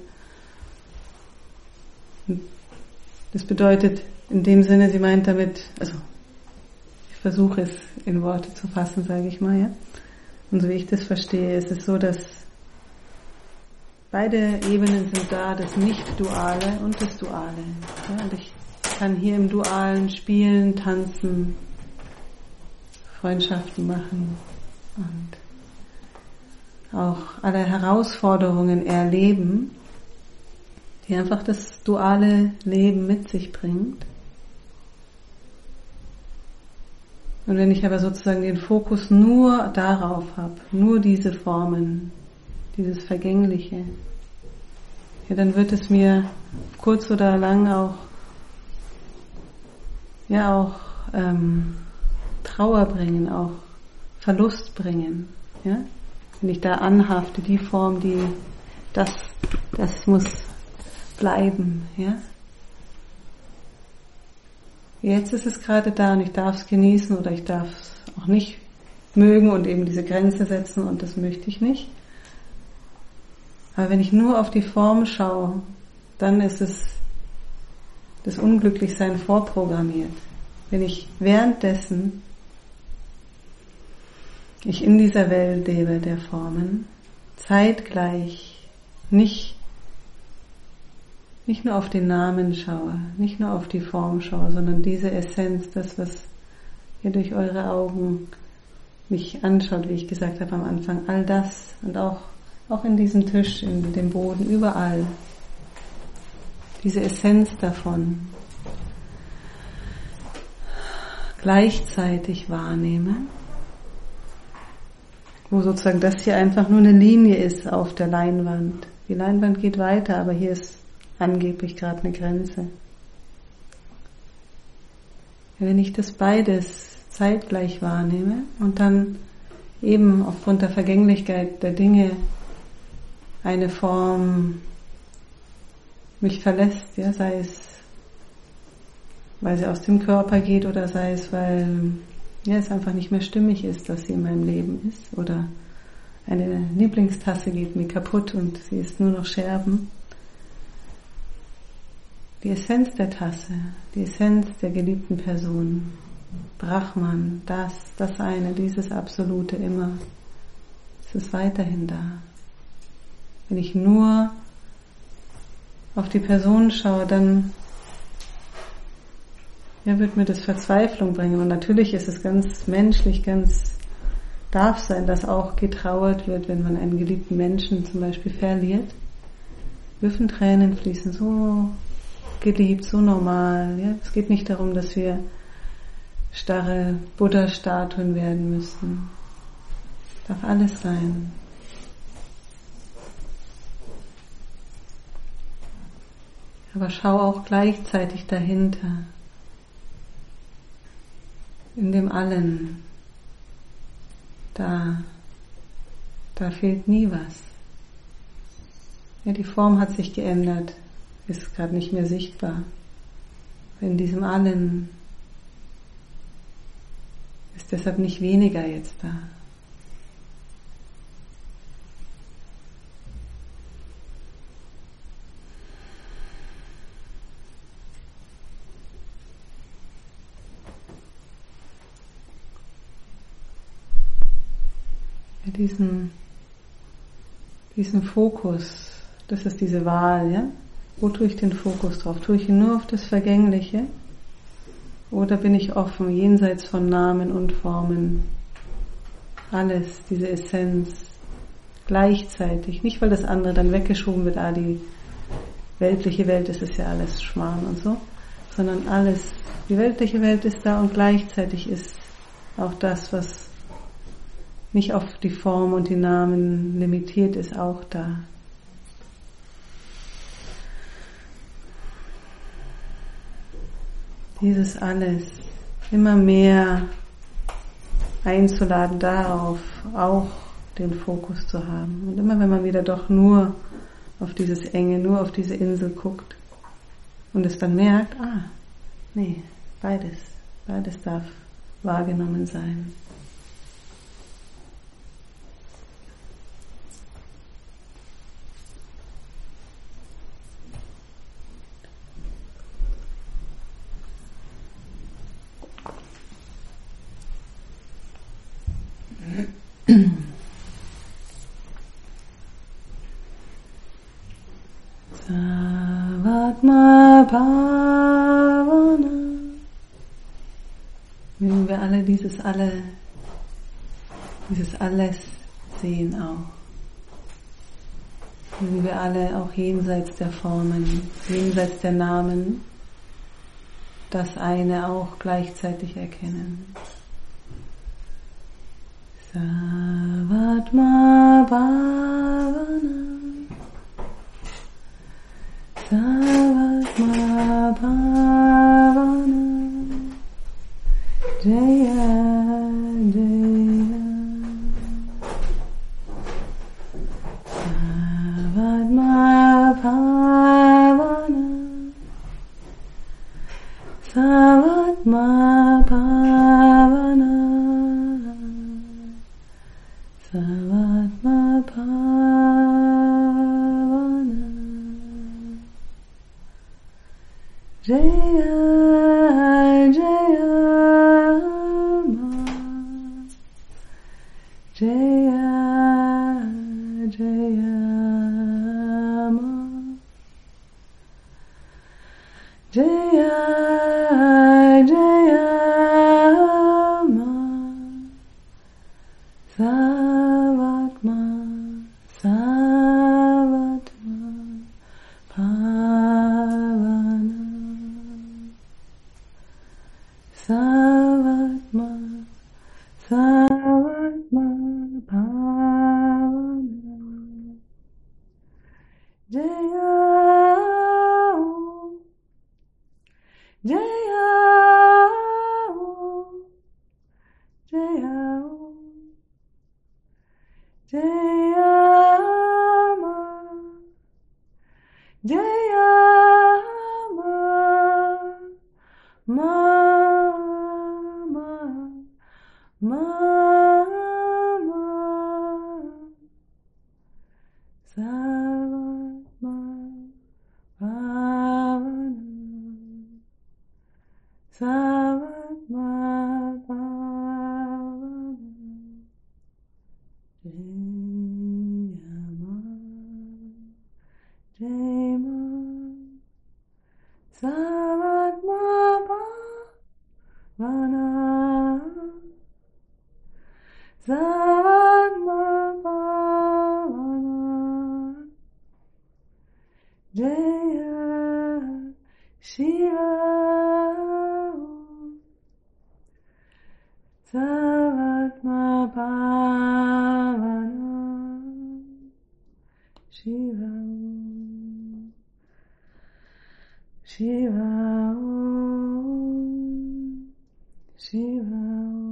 Und das bedeutet in dem Sinne, sie meint damit, also ich versuche es in Worte zu fassen, sage ich mal, ja. Und so wie ich das verstehe, ist es so, dass beide Ebenen sind da, das Nicht-Duale und das Duale. Ja, und ich kann hier im Dualen spielen, tanzen, Freundschaften machen und auch alle Herausforderungen erleben, die einfach das duale Leben mit sich bringt. Und wenn ich aber sozusagen den Fokus nur darauf habe, nur diese Formen, dieses Vergängliche, ja, dann wird es mir kurz oder lang auch Trauer bringen, auch Verlust bringen, ja? Wenn ich da anhafte, die Form, das muss bleiben, ja? Jetzt ist es gerade da und ich darf es genießen oder ich darf es auch nicht mögen und eben diese Grenze setzen und das möchte ich nicht. Aber wenn ich nur auf die Form schaue, dann ist es das Unglücklichsein vorprogrammiert. Wenn ich währenddessen ich in dieser Welt lebe der Formen, zeitgleich nicht nur auf den Namen schaue, nicht nur auf die Form schaue, sondern diese Essenz, das, was ihr durch eure Augen mich anschaut, wie ich gesagt habe am Anfang, all das und auch in diesem Tisch, in dem Boden, überall, diese Essenz davon gleichzeitig wahrnehme, wo sozusagen das hier einfach nur eine Linie ist auf der Leinwand. Die Leinwand geht weiter, aber hier ist angeblich gerade eine Grenze. Wenn ich das beides zeitgleich wahrnehme und dann eben aufgrund der Vergänglichkeit der Dinge eine Form mich verlässt, ja, sei es, weil sie aus dem Körper geht oder sei es, weil es einfach nicht mehr stimmig ist, dass sie in meinem Leben ist, oder eine Lieblingstasse geht mir kaputt und sie ist nur noch Scherben. die Essenz der Tasse, die Essenz der geliebten Person, Brahman, das eine, dieses Absolute immer, es ist weiterhin da. Wenn ich nur auf die Person schaue, dann wird mir das Verzweiflung bringen. Und natürlich ist es ganz menschlich, darf sein, dass auch getrauert wird, wenn man einen geliebten Menschen zum Beispiel verliert. Dürfen Tränen fließen, so geliebt, so normal. Ja? Es geht nicht darum, dass wir starre Buddha-Statuen werden müssen. Darf alles sein. Aber schau auch gleichzeitig dahinter. In dem Allen. Da fehlt nie was. Ja, die Form hat sich geändert, ist gerade nicht mehr sichtbar. In diesem Allen ist deshalb nicht weniger jetzt da. Diesen Fokus, das ist diese Wahl, ja? Wo tue ich den Fokus drauf? Tue ich ihn nur auf das Vergängliche? Oder bin ich offen, jenseits von Namen und Formen? Alles, diese Essenz, gleichzeitig. Nicht, weil das andere dann weggeschoben wird, die weltliche Welt, das ist ja alles Schmarrn und so, sondern alles, die weltliche Welt ist da und gleichzeitig ist auch das, was nicht auf die Form und die Namen limitiert ist, auch da. Dieses alles immer mehr einzuladen, darauf auch den Fokus zu haben. Und immer wenn man wieder doch nur auf dieses Enge, nur auf diese Insel guckt und es dann merkt, nee, beides darf wahrgenommen sein. Savatma Bhavana. Mögen wir alle dieses alles sehen auch. Mögen wir alle auch jenseits der Formen, jenseits der Namen, das eine auch gleichzeitig erkennen. Savatma Bhavana. Savatma Bhavana. Jaya Jaya. Savatma Bhavana. Savatma Bhavana. Savatma Bhavana. Jaya Jaya Ma. Jaya Jaya Ma. Jaya Jaya Ma. Savatma Bhavana. Savatma Bhavana. Jaya Jaya Jaya Shiva Savatma Bhavana Shiva Shiva Shiva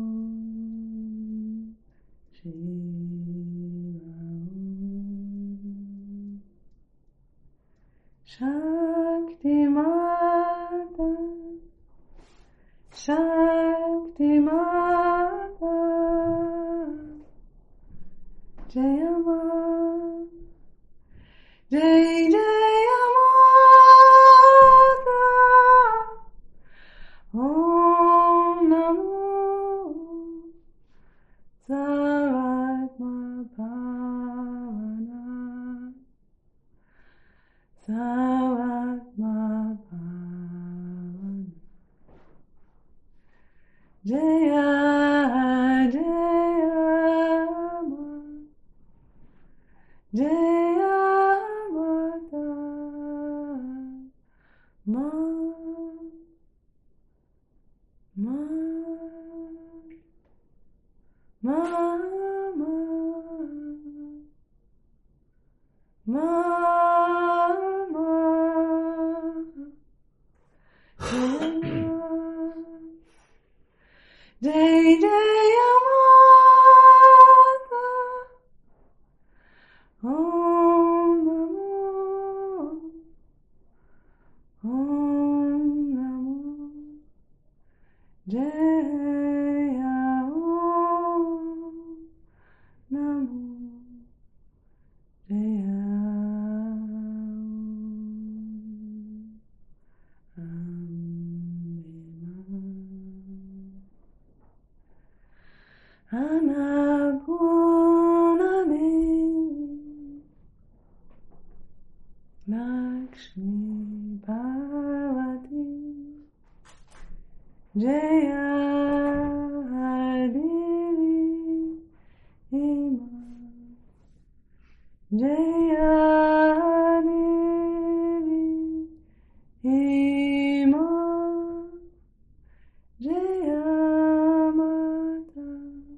Shakti Mata, Shakti Mata, Jaya Ma, Jai Jaya Mata, Om Namo Savatma Bhavana. Savatma Bhavana Jaya Jaya Ma Jaya Mata Ma Ma Ma Ma Jai Jaya Mata Om Namo Jaya Om Namo Jaya Annapurnadevi Lakshmi Bhavati Jaya Devi Hima Jaya Devi Hima Jaya Mata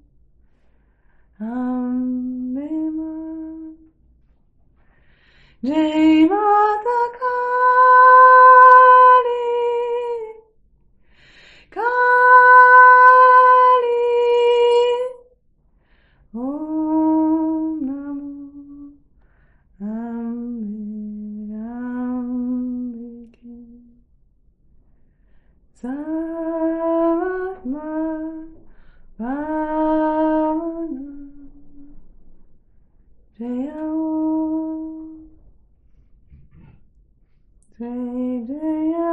Ambe Ma Jai Mata Kali Kali Om Namo Ambe Ambike Savatma Bhavana Jaya Jai Jaya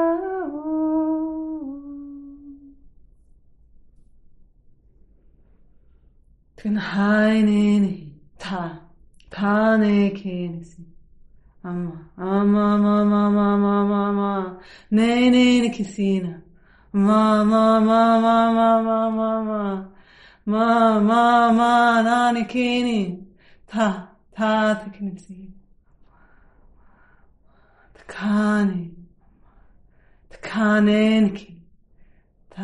Trinhaineni Ta Tane Kenisi Amma Amma Mama Mama Mama Nene Kisina Mama Mama Mama Mama Mama Mama Nani Keni Ta Tekinisi Tkanenki Ta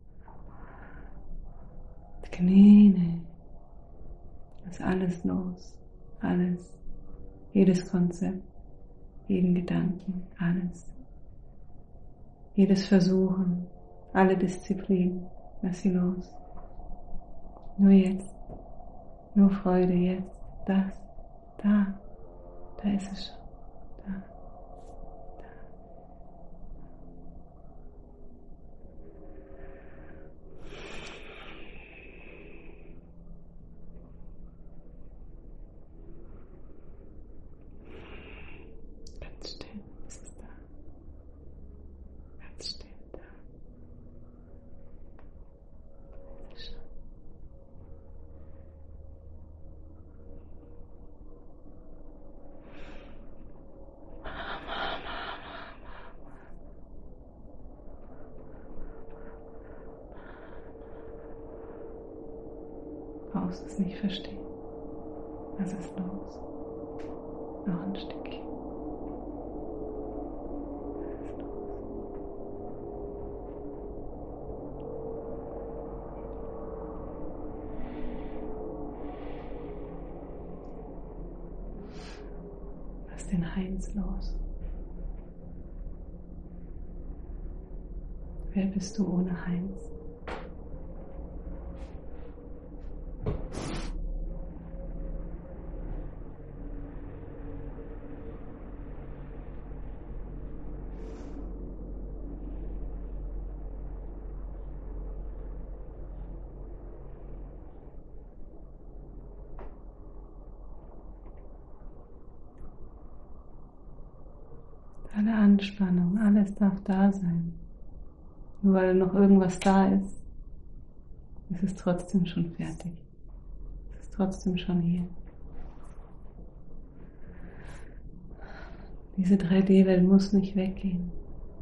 Tknine ist alles los, alles, jedes Konzept, jeden Gedanken, alles, jedes Versuchen, alle Disziplin, lass sie los. Nur jetzt, nur Freude jetzt, das, da ist es schon, da. Brauchst es nicht verstehen. Was ist los? Noch ein Stückchen. den Heinz los. Wer bist du ohne Heinz? Alle Anspannung, alles darf da sein. Nur weil noch irgendwas da ist, ist es trotzdem schon fertig. Es ist trotzdem schon hier. Diese 3D-Welt muss nicht weggehen.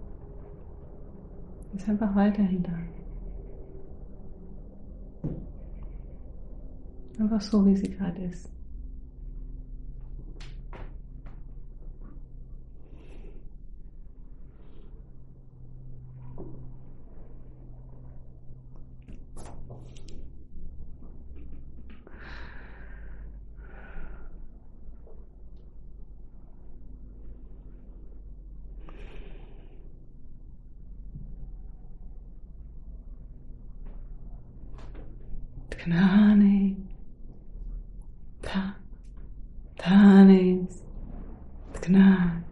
Sie ist einfach weiterhin da. Einfach so, wie sie gerade ist. Gnane, Tanes, Gnane,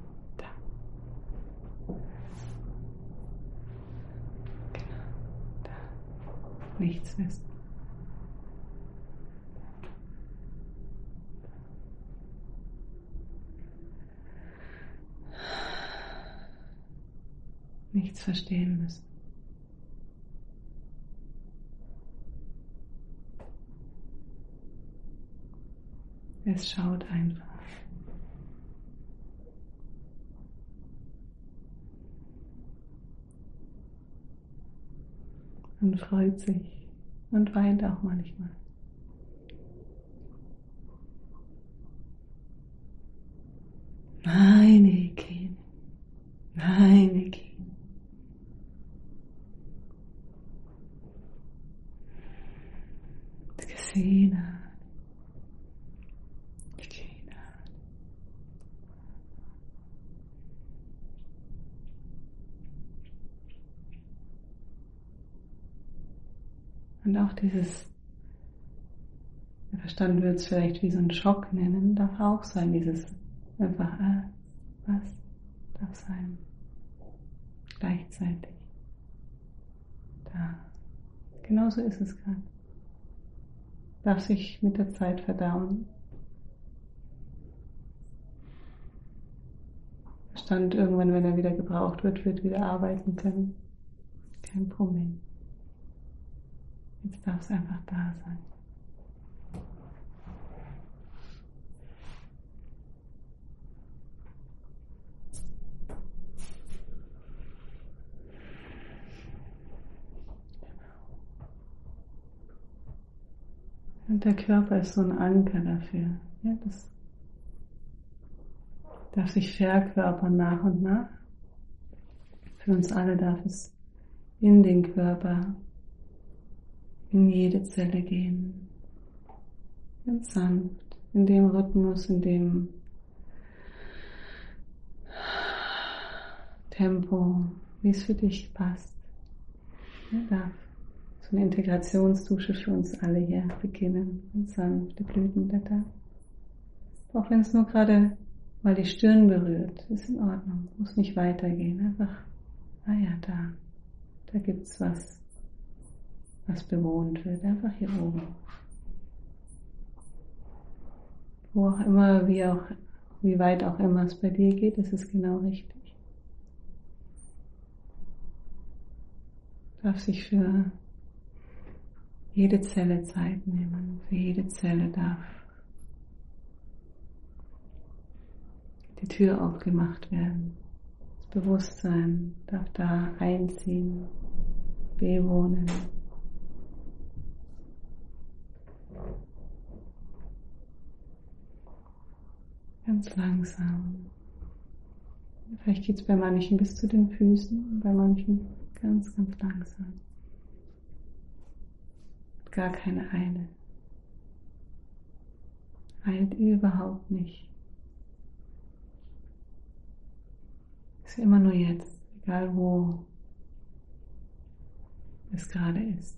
nichts wissen. Nichts verstehen müssen. Es schaut einfach. Und freut sich und weint auch manchmal. Meine Kinder, meine Kinder. Gesina. Und auch dieses, verstanden wird es vielleicht wie so ein Schock nennen, darf auch sein, dieses einfach, was darf sein, gleichzeitig, da, genauso ist es gerade, darf sich mit der Zeit verdauen. Verstand irgendwann, wenn er wieder gebraucht wird wieder arbeiten können, kein Problem. Jetzt darf es einfach da sein. Und der Körper ist so ein Anker dafür. Ja, das darf sich verkörpern nach und nach. Für uns alle darf es in den Körper, in jede Zelle gehen. Ganz sanft, in dem Rhythmus, in dem Tempo, wie es für dich passt. Ja, darf so eine Integrationsdusche für uns alle hier beginnen. Ganz sanfte Blütenblätter. Auch wenn es nur gerade mal die Stirn berührt, ist in Ordnung. Muss nicht weitergehen. Einfach, da gibt's was bewohnt wird. Einfach hier oben. Wo auch immer, wie weit auch immer es bei dir geht, ist es genau richtig. Darf sich für jede Zelle Zeit nehmen. Für jede Zelle darf die Tür aufgemacht werden. Das Bewusstsein darf da einziehen, bewohnen. Ganz langsam. Vielleicht geht es bei manchen bis zu den Füßen, bei manchen ganz, ganz langsam. Gar keine Eile. Eilt überhaupt nicht. Ist immer nur jetzt, egal wo es gerade ist.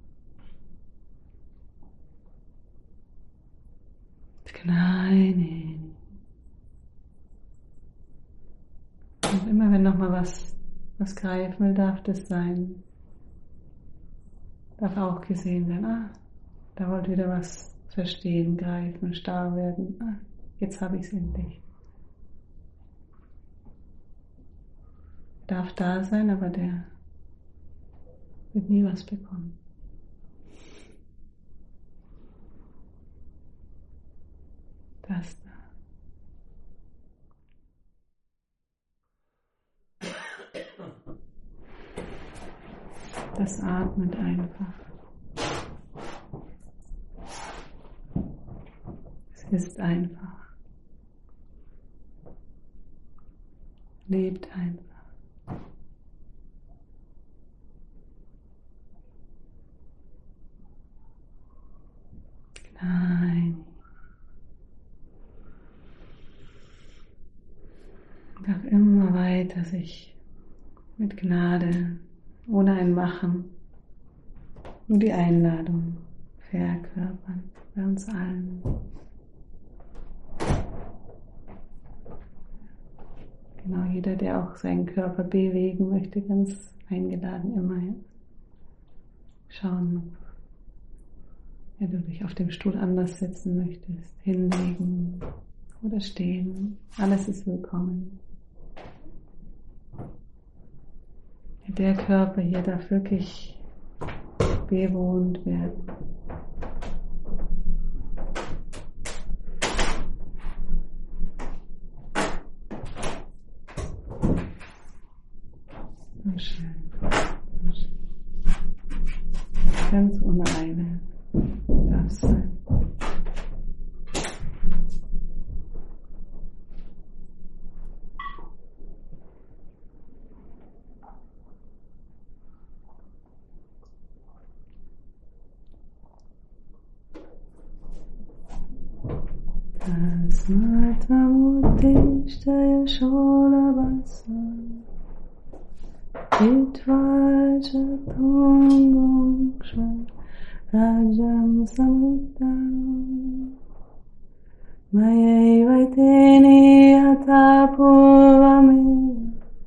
Klein. Und immer wenn nochmal was greifen will, darf das sein. Darf auch gesehen werden. Da wollte wieder was verstehen, greifen, starr werden. Jetzt habe ich es endlich. Darf da sein, aber der wird nie was bekommen. Das da. Das atmet einfach. Es ist einfach. Lebt einfach. Nein. Darf immer weiter sich mit Gnade, ohne ein Machen, nur die Einladung verkörpern bei uns allen. Genau, jeder, der auch seinen Körper bewegen möchte, ganz eingeladen immer. Ja. Schauen, wenn du dich auf dem Stuhl anders setzen möchtest, hinlegen oder stehen, alles ist willkommen. Der Körper hier darf wirklich bewohnt werden. Und schön. Ganz ohne Eile darf es sein. Tasmatvamuddhishthaya sholabhasa Itvajatunguksha rajam samritam Mayaivaiteni atapurvameva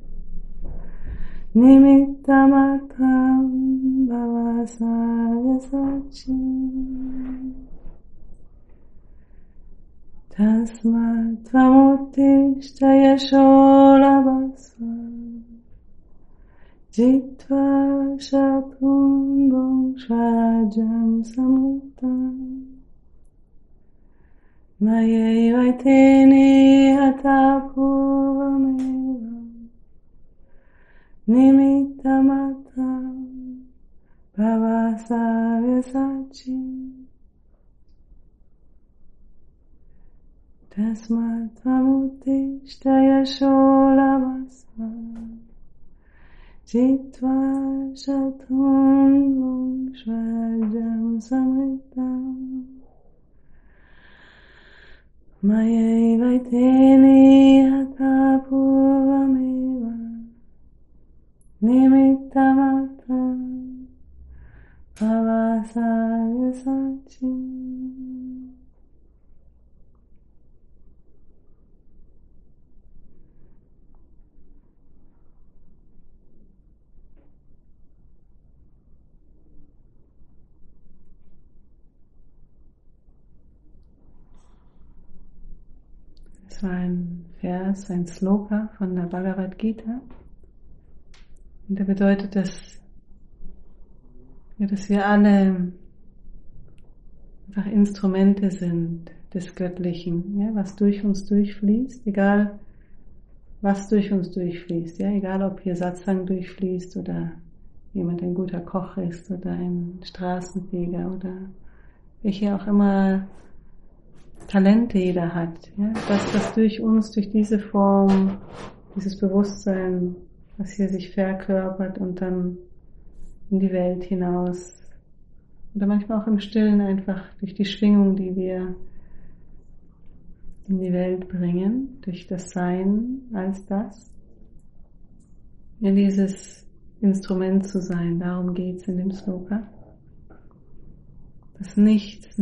Nimittamatam bhavasaya sachim Tasmatvamuddhishthaya sholabhasa Jitva shatundum swarajam samritam Mayaivaiteni atapurvameva Nimittamatam bhavasaya sachim Tasmatvamuddhishthaya sholabhasa Jitva shatundum swarajam samritam Mayaivaiteni atapurvameva Nimittamatam bhavasaya sachim. Das war ein Vers, ein Sloka von der Bhagavad Gita. Und der bedeutet, dass wir alle einfach Instrumente sind des Göttlichen, ja, was durch uns durchfließt, egal was durch uns durchfließt, ja, egal ob hier Satsang durchfließt oder jemand ein guter Koch ist oder ein Straßenfeger oder welche auch immer Talente jeder hat, ja, das durch uns, durch diese Form, dieses Bewusstsein, was hier sich verkörpert und dann in die Welt hinaus oder manchmal auch im Stillen einfach durch die Schwingung, die wir in die Welt bringen, durch das Sein als das, Ja, dieses Instrument zu sein, darum geht es in dem Sloka. Dass nichts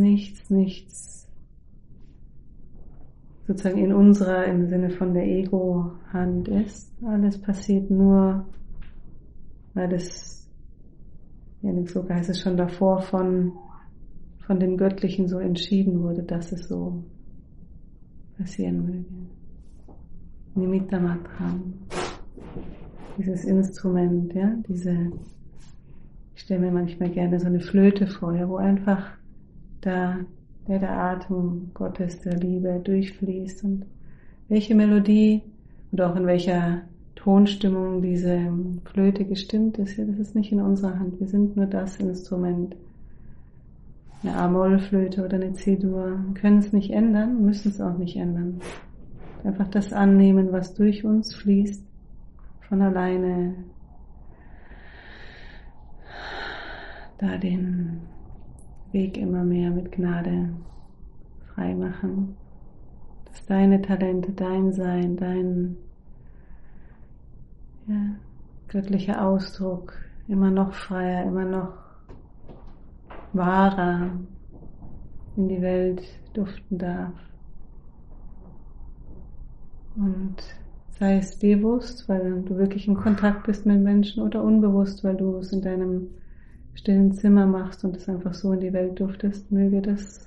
sozusagen in unserer, im Sinne von der Ego-Hand ist. Alles passiert nur, weil es, ja, in dem Sloka heißt es schon davor, von dem Göttlichen so entschieden wurde, dass es so passieren möge. Nimitta Matram. Dieses Instrument, ja, ich stelle mir manchmal gerne so eine Flöte vor, ja, wo einfach der Atem Gottes, der Liebe durchfließt und welche Melodie oder auch in welcher Tonstimmung diese Flöte gestimmt ist, ja, das ist nicht in unserer Hand. Wir sind nur das Instrument. Eine A-Moll-Flöte oder eine C-Dur. Wir können es nicht ändern, müssen es auch nicht ändern. Einfach das annehmen, was durch uns fließt, von alleine da den Weg immer mehr mit Gnade frei machen. Dass deine Talente, dein Sein, dein göttlicher Ausdruck immer noch freier, immer noch wahrer in die Welt duften darf. Und sei es bewusst, weil du wirklich in Kontakt bist mit Menschen, oder unbewusst, weil du es in deinem stillen Zimmer machst und es einfach so in die Welt duftest, möge das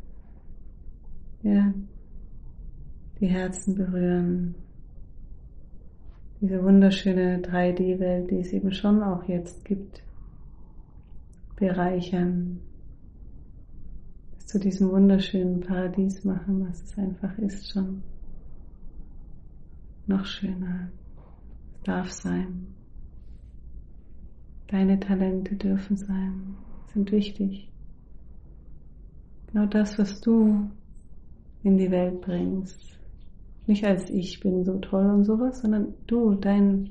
die Herzen berühren. Diese wunderschöne 3D-Welt, die es eben schon auch jetzt gibt, bereichern, es zu diesem wunderschönen Paradies machen, was es einfach ist schon. Noch schöner. Es darf sein. Deine Talente dürfen sein, sind wichtig. Genau das, was du in die Welt bringst. Nicht als ich bin so toll und sowas, sondern du, dein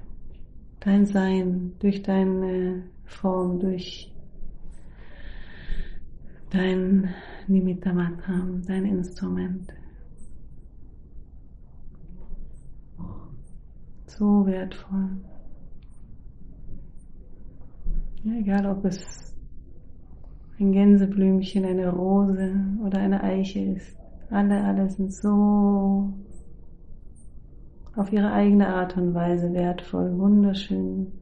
Sein, durch deine Form, durch dein Nimitta Matram, dein Instrument. So wertvoll. Ja, egal ob es ein Gänseblümchen, eine Rose oder eine Eiche ist. Alle sind so auf ihre eigene Art und Weise wertvoll, wunderschön.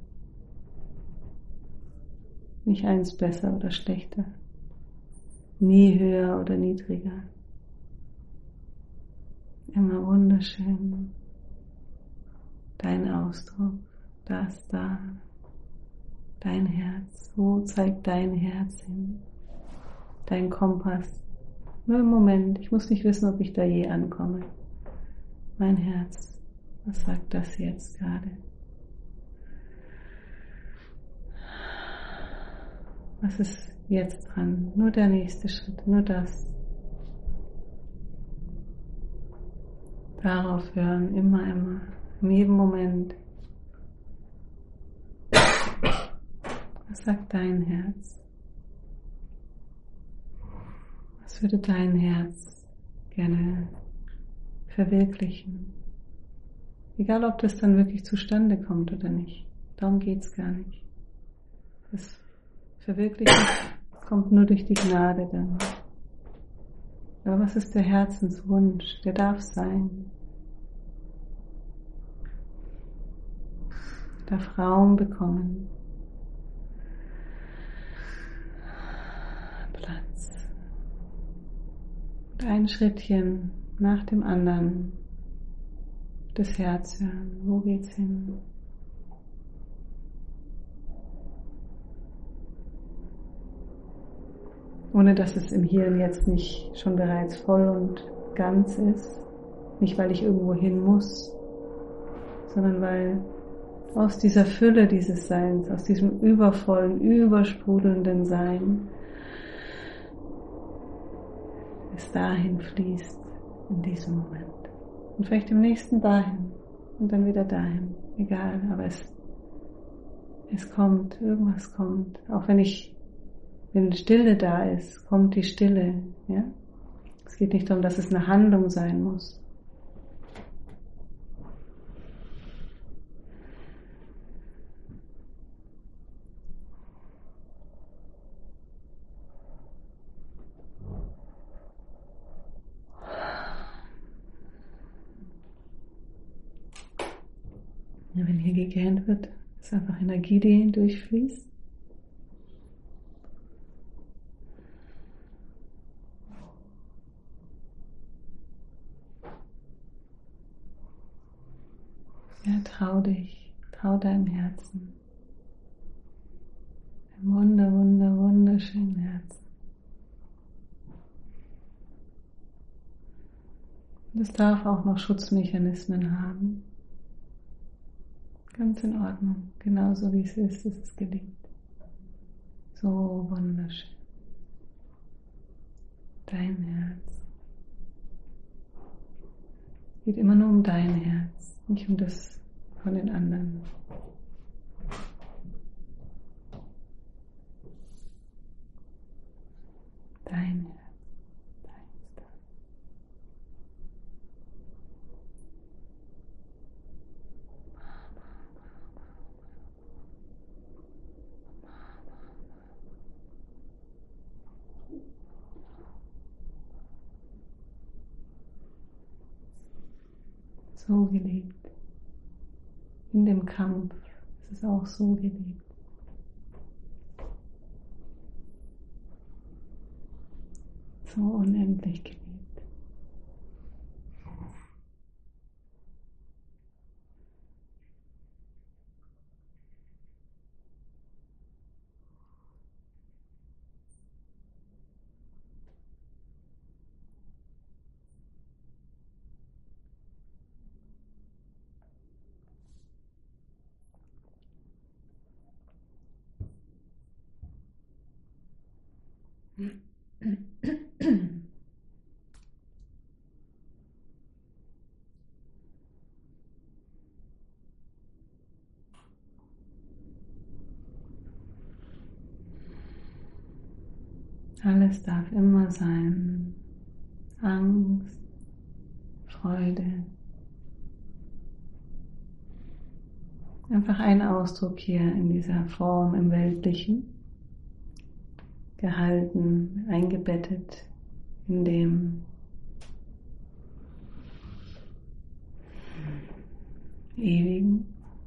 Nicht eins besser oder schlechter. Nie höher oder niedriger. Immer wunderschön. Dein Ausdruck, das da. Dein Herz, wo zeigt dein Herz hin? Dein Kompass. Nur im Moment, ich muss nicht wissen, ob ich da je ankomme. Mein Herz, was sagt das jetzt gerade? Was ist jetzt dran? Nur der nächste Schritt, nur das. Darauf hören, immer, in jedem Moment. Was sagt dein Herz? Was würde dein Herz gerne verwirklichen? Egal, ob das dann wirklich zustande kommt oder nicht. Darum geht es gar nicht. Das Verwirklichen kommt nur durch die Gnade dann. Aber was ist der Herzenswunsch? Der darf sein. Darf Raum bekommen. Platz. Und ein Schrittchen nach dem anderen das Herz hören. Wo geht's hin? Ohne dass es im Hier und Jetzt nicht schon bereits voll und ganz ist. Nicht, weil ich irgendwo hin muss, sondern weil aus dieser Fülle dieses Seins, aus diesem übervollen, übersprudelnden Sein, es dahin fließt in diesem Moment. Und vielleicht im nächsten dahin und dann wieder dahin. Egal, aber es kommt, irgendwas kommt. Auch wenn Stille da ist, kommt die Stille. Ja? Es geht nicht darum, dass es eine Handlung sein muss. Ja, wenn hier gegähnt wird, ist einfach Energie, die durchfließt. Ja, trau dich, trau deinem Herzen. Ein wunderschönen Herzen. Und es darf auch noch Schutzmechanismen haben. Ganz in Ordnung, genauso wie es ist es geliebt. So wunderschön. Dein Herz. Es geht immer nur um dein Herz, nicht um das von den anderen. Dein Herz. So geliebt. In dem Kampf ist es auch so geliebt. So unendlich geliebt. Alles darf immer sein. Angst, Freude. Einfach ein Ausdruck hier in dieser Form im Weltlichen. Gehalten, eingebettet in dem Ewigen.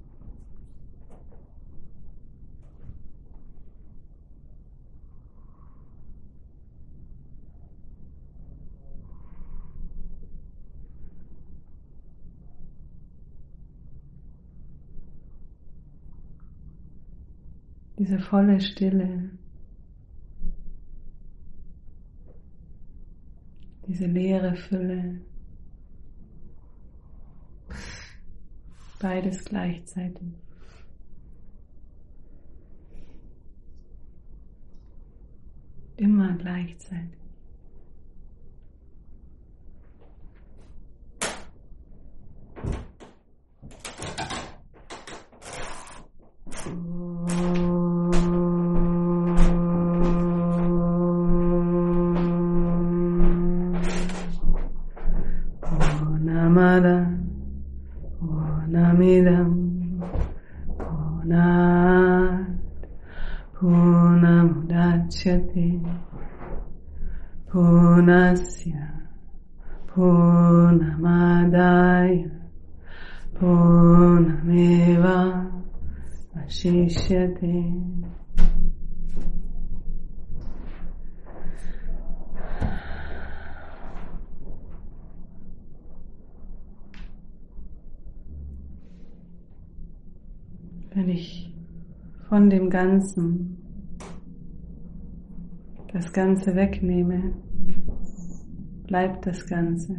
Diese volle Stille, diese leere Fülle, beides gleichzeitig. Immer gleichzeitig. Purnamidam Purnat Purnamudachyate Purnasya Purnamadaya Purnameva Vashishyate. Wenn ich von dem Ganzen das Ganze wegnehme, bleibt das Ganze.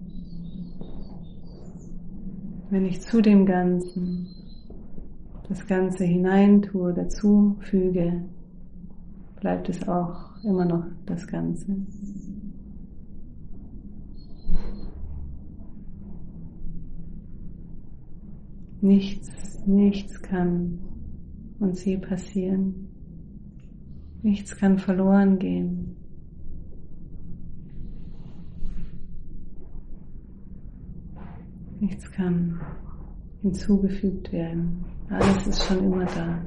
Wenn ich zu dem Ganzen das Ganze hineintue, dazu füge, bleibt es auch immer noch das Ganze. Nichts kann uns je passieren. Nichts kann verloren gehen. Nichts kann hinzugefügt werden. Alles ist schon immer da.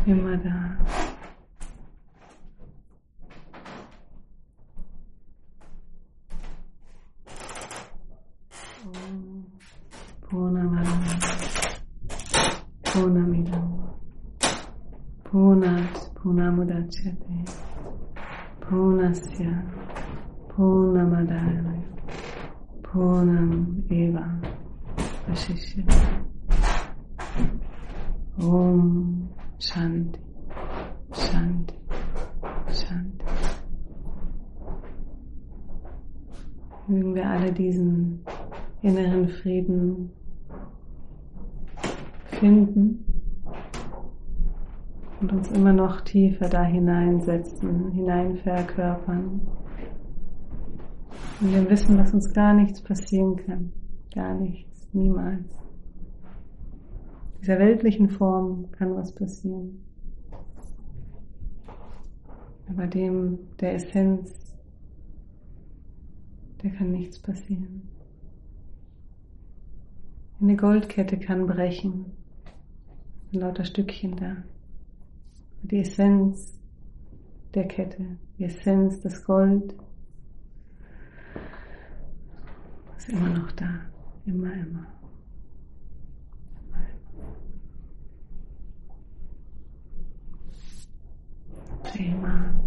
immer da. Purnamada, Purnamidam, Purnat, Purnamudachyate, Purnasya, Purnamadaya, Purnam eva vashishyate. Om Shanti, Shanti, Shanti. Mögen wir alle diesen inneren Frieden finden und uns immer noch tiefer da hineinsetzen, hineinverkörpern. Und wir wissen, dass uns gar nichts passieren kann. Gar nichts, niemals. Dieser weltlichen Form kann was passieren. Aber dem, der Essenz, der kann nichts passieren. Eine Goldkette kann brechen, sind lauter Stückchen da. Die Essenz der Kette, die Essenz des Gold ist immer noch da, immer, immer. Thema.